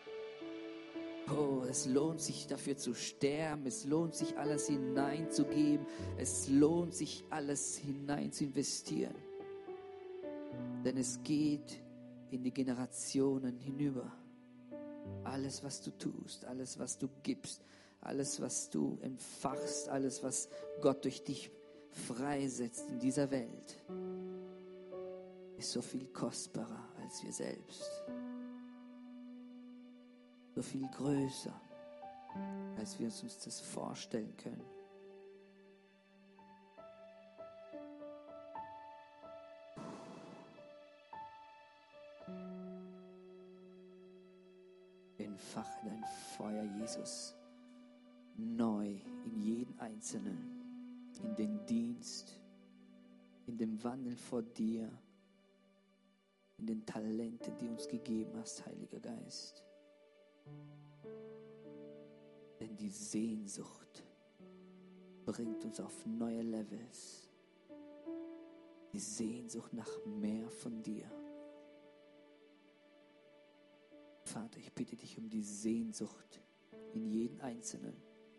Oh, es lohnt sich dafür zu sterben, es lohnt sich alles hineinzugeben, es lohnt sich alles hinein zu investieren. Denn es geht in die Generationen hinüber. Alles, was du tust, alles, was du gibst, alles, was du entfachst, alles, was Gott durch dich freisetzt in dieser Welt, ist so viel kostbarer als wir selbst. So viel größer, als wir uns das vorstellen können. Entfache dein Feuer, Jesus, neu in jeden Einzelnen, in den Dienst, in dem Wandel vor dir, in den Talenten, die du uns gegeben hast, Heiliger Geist. Denn die Sehnsucht bringt uns auf neue Levels. Die Sehnsucht nach mehr von dir. Vater, ich bitte dich um die Sehnsucht in jeden Einzelnen,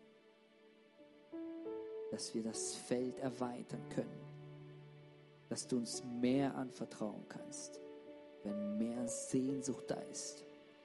dass wir das Feld erweitern können, dass du uns mehr anvertrauen kannst, wenn mehr Sehnsucht da ist.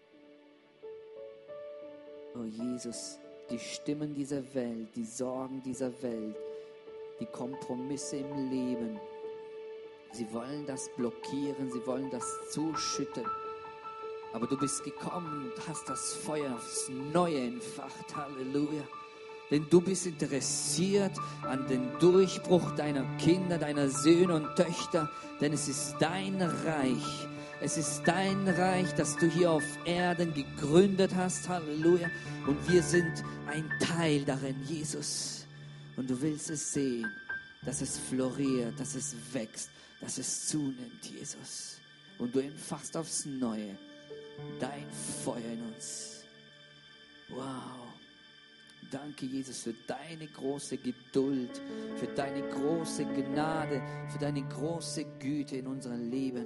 Oh Jesus, die Stimmen dieser Welt, die Sorgen dieser Welt, die Kompromisse im Leben, sie wollen das blockieren, sie wollen das zuschütten. Aber du bist gekommen und hast das Feuer aufs Neue entfacht. Halleluja. Denn du bist interessiert an den Durchbruch deiner Kinder, deiner Söhne und Töchter. Denn es ist dein Reich. Es ist dein Reich, das du hier auf Erden gegründet hast. Halleluja. Und wir sind ein Teil darin, Jesus. Und du willst es sehen, dass es floriert, dass es wächst, dass es zunimmt, Jesus. Und du entfachst aufs Neue dein Feuer in uns. Wow. Danke, Jesus, für deine große Geduld, für deine große Gnade, für deine große Güte in unserem Leben.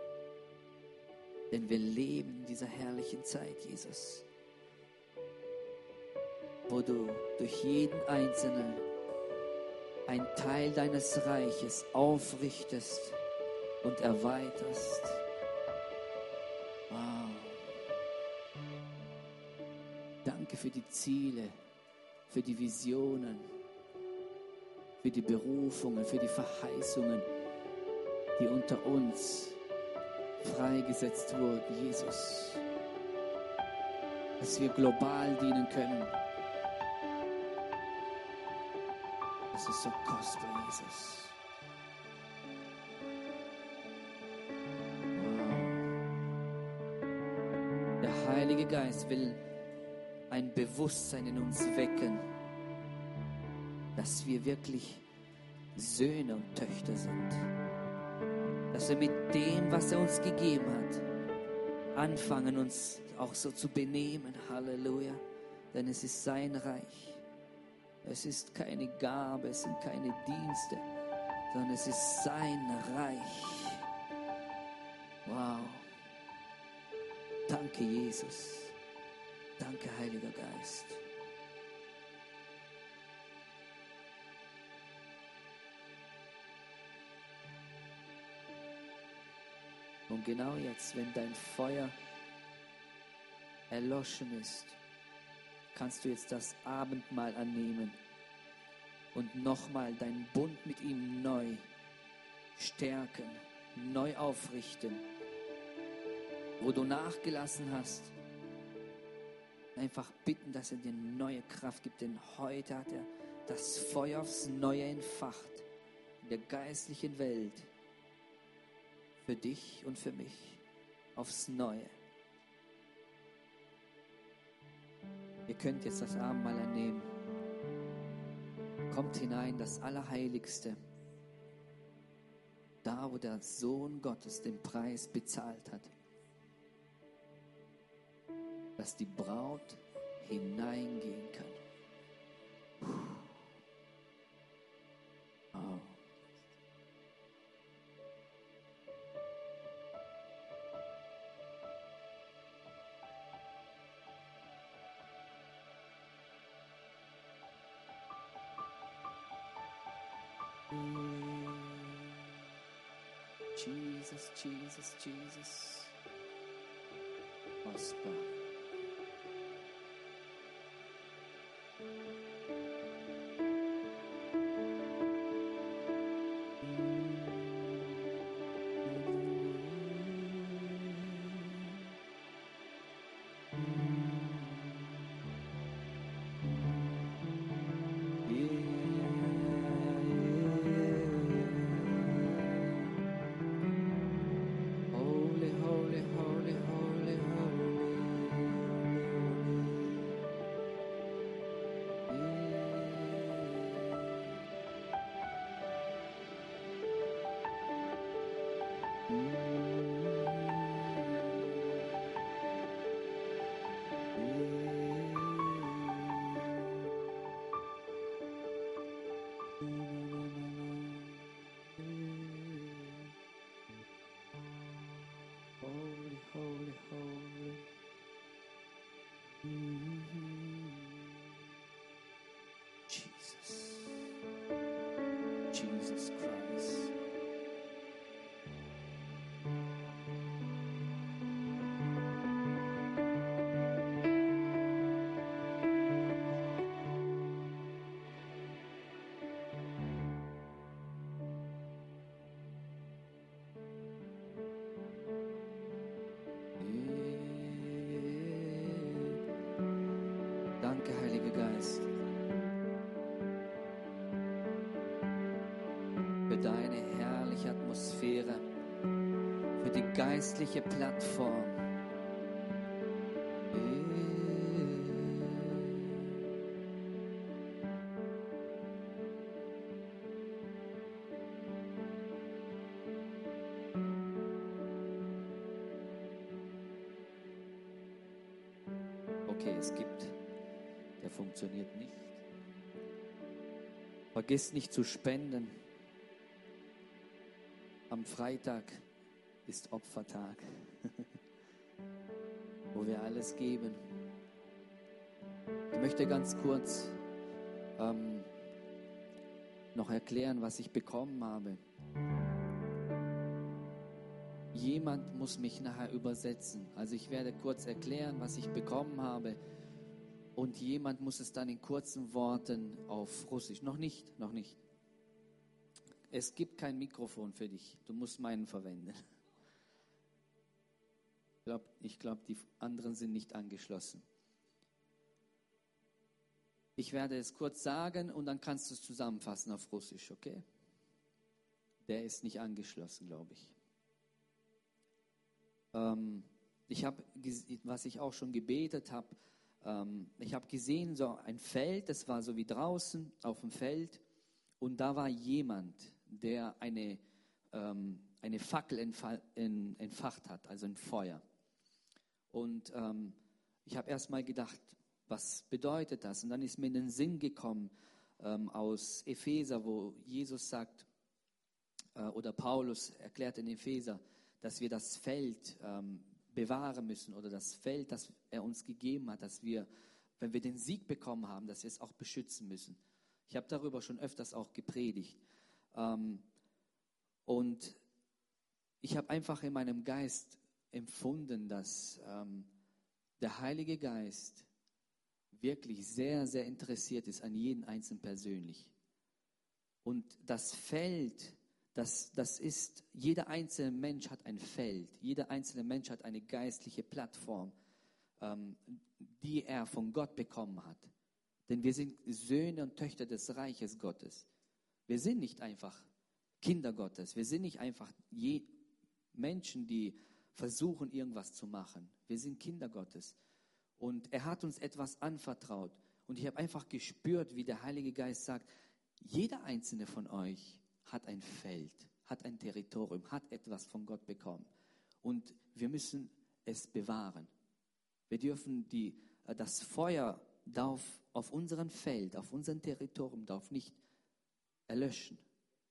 Denn wir leben in dieser herrlichen Zeit, Jesus, wo du durch jeden Einzelnen einen Teil deines Reiches aufrichtest und erweiterst. Wow. Danke für die Ziele, für die Visionen, für die Berufungen, für die Verheißungen, die unter uns freigesetzt wurden, Jesus. Dass wir global dienen können. Das ist so kostbar, Jesus. Wow. Der Heilige Geist will ein Bewusstsein in uns wecken, dass wir wirklich Söhne und Töchter sind. Dass wir mit dem, was er uns gegeben hat, anfangen, uns auch so zu benehmen. Halleluja. Denn es ist sein Reich. Es ist keine Gabe, es sind keine Dienste, sondern es ist sein Reich. Wow. Danke, Jesus. Danke, Heiliger Geist. Und genau jetzt, wenn dein Feuer erloschen ist, kannst du jetzt das Abendmahl annehmen und nochmal deinen Bund mit ihm neu stärken, neu aufrichten. Wo du nachgelassen hast, einfach bitten, dass er dir neue Kraft gibt, denn heute hat er das Feuer aufs Neue entfacht in der geistlichen Welt. Für dich und für mich aufs Neue. Ihr könnt jetzt das Abendmahl annehmen. Kommt hinein, das Allerheiligste. Da, wo der Sohn Gottes den Preis bezahlt hat. Dass die Braut hineingehen kann. Oh. Jesus, Jesus, Jesus. Kostbar. Holy, holy, holy. Mm-hmm. Jesus. Jesus Christ. Danke, Heiliger Geist, für deine herrliche Atmosphäre, für die geistliche Plattform. Okay, es gibt, der funktioniert nicht. Vergiss nicht zu spenden. Am Freitag ist Opfertag, wo wir alles geben. Ich möchte ganz kurz ähm, noch erklären, was ich bekommen habe. Jemand muss mich nachher übersetzen. Also ich werde kurz erklären, was ich bekommen habe. Und jemand muss es dann in kurzen Worten auf Russisch. Noch nicht, noch nicht. Es gibt kein Mikrofon für dich. Du musst meinen verwenden. Ich glaube, ich glaub, die anderen sind nicht angeschlossen. Ich werde es kurz sagen und dann kannst du es zusammenfassen auf Russisch, okay? Der ist nicht angeschlossen, glaube ich. Ähm, ich habe, was ich auch schon gebetet habe, ähm, ich habe gesehen, so ein Feld, das war so wie draußen auf dem Feld. Und da war jemand, der eine, ähm, eine Fackel entfa- in, entfacht hat, also ein Feuer. Und ähm, ich habe erst mal gedacht, was bedeutet das? Und dann ist mir in den Sinn gekommen ähm, aus Epheser, wo Jesus sagt, äh, oder Paulus erklärt in Epheser, dass wir das Feld ähm, bewahren müssen oder das Feld, das er uns gegeben hat, dass wir, wenn wir den Sieg bekommen haben, dass wir es auch beschützen müssen. Ich habe darüber schon öfters auch gepredigt. Ähm, und ich habe einfach in meinem Geist empfunden, dass ähm, der Heilige Geist wirklich sehr, sehr interessiert ist an jeden Einzelnen persönlich. Und das Feld, das, das ist, jeder einzelne Mensch hat ein Feld, jeder einzelne Mensch hat eine geistliche Plattform, ähm, die er von Gott bekommen hat. Denn wir sind Söhne und Töchter des Reiches Gottes. Wir sind nicht einfach Kinder Gottes. Wir sind nicht einfach je Menschen, die versuchen, irgendwas zu machen. Wir sind Kinder Gottes. Und er hat uns etwas anvertraut. Und ich habe einfach gespürt, wie der Heilige Geist sagt, jeder einzelne von euch hat ein Feld, hat ein Territorium, hat etwas von Gott bekommen. Und wir müssen es bewahren. Wir dürfen die, das Feuer darf auf unserem Feld, auf unserem Territorium darf nicht erlöschen.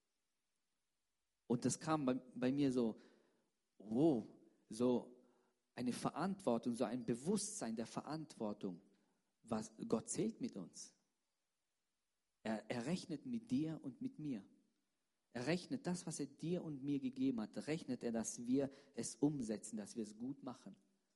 Und das kam bei, bei mir so, wow, so eine Verantwortung, so ein Bewusstsein der Verantwortung. Was, Gott zählt mit uns. Er, er rechnet mit dir und mit mir. Er rechnet das, was er dir und mir gegeben hat, rechnet er, dass wir es umsetzen, dass wir es gut machen.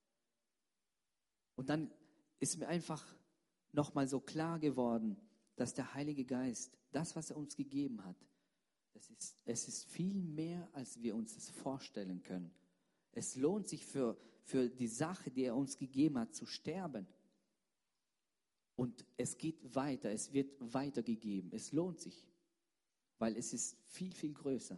Und dann ist mir einfach nochmal so klar geworden, dass der Heilige Geist, das, was er uns gegeben hat, das ist, es ist viel mehr, als wir uns das vorstellen können. Es lohnt sich für, für die Sache, die er uns gegeben hat, zu sterben. Und es geht weiter, es wird weitergegeben. Es lohnt sich, weil es ist viel, viel größer.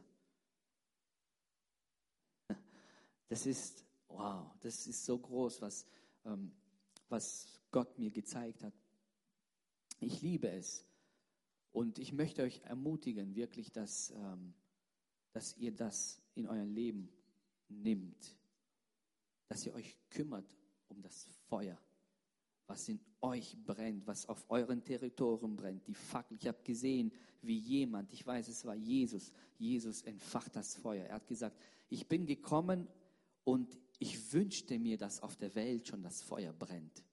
Das ist, wow, das ist so groß, was, ähm, was Gott mir gezeigt hat. Ich liebe es. Und ich möchte euch ermutigen, wirklich, dass, ähm, dass ihr das in euer Leben nimmt. Dass ihr euch kümmert um das Feuer, was in euch brennt, was auf eurem Territorium brennt, die Fackel. Ich habe gesehen, wie jemand, ich weiß, es war Jesus, Jesus entfacht das Feuer. Er hat gesagt, ich bin gekommen und ich wünschte mir, dass auf der Welt schon das Feuer brennt.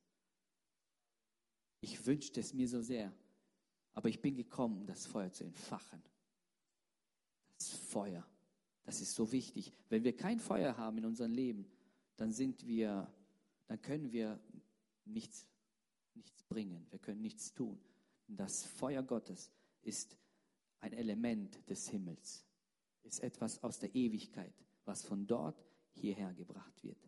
Ich wünschte es mir so sehr, aber ich bin gekommen, um das Feuer zu entfachen. Das Feuer, das ist so wichtig. Wenn wir kein Feuer haben in unserem Leben, dann sind wir, dann können wir nichts, nichts bringen. Wir können nichts tun. Und das Feuer Gottes ist ein Element des Himmels, ist etwas aus der Ewigkeit, was von dort hierher gebracht wird.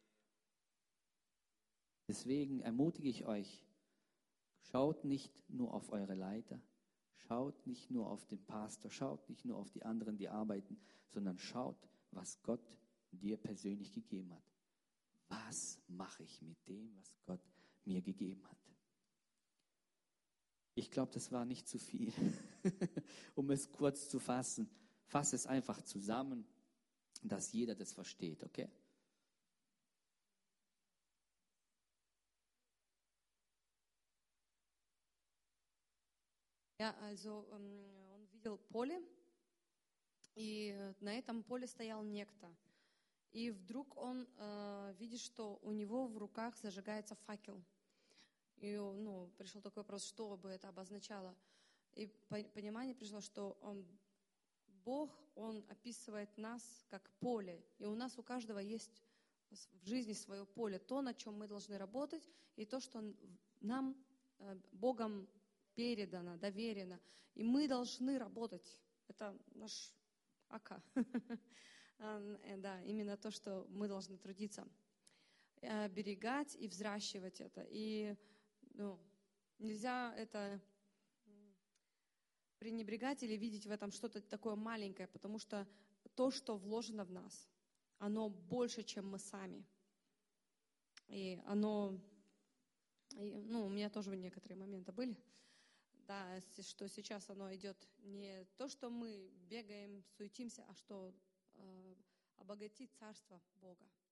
Deswegen ermutige ich euch, schaut nicht nur auf eure Leiter, schaut nicht nur auf den Pastor, schaut nicht nur auf die anderen, die arbeiten, sondern schaut, was Gott dir persönlich gegeben hat. Was mache ich mit dem, was Gott mir gegeben hat? Ich glaube, das war nicht zu viel, um es kurz zu fassen. Fass es einfach zusammen, dass jeder das versteht, okay? Ja, also ähm, он видел поле, и на этом поле стоял некто. И вдруг он э, видит, что у него в руках зажигается факел. И ну, пришел такой вопрос, что бы это обозначало. И понимание пришло, что он, Бог, Он описывает нас как поле. И у нас у каждого есть в жизни свое поле, то, на чем мы должны работать, и то, что нам э, Богом передано, доверено. И мы должны работать. Это наш ака. Да, именно то, что мы должны трудиться. Берегать и взращивать это. И ну, нельзя это пренебрегать или видеть в этом что-то такое маленькое, потому что то, что вложено в нас, оно больше, чем мы сами. И оно, и, ну, у меня тоже некоторые моменты были, да, что сейчас оно идет не то, что мы бегаем, суетимся, а что э, обогатит Царство Бога.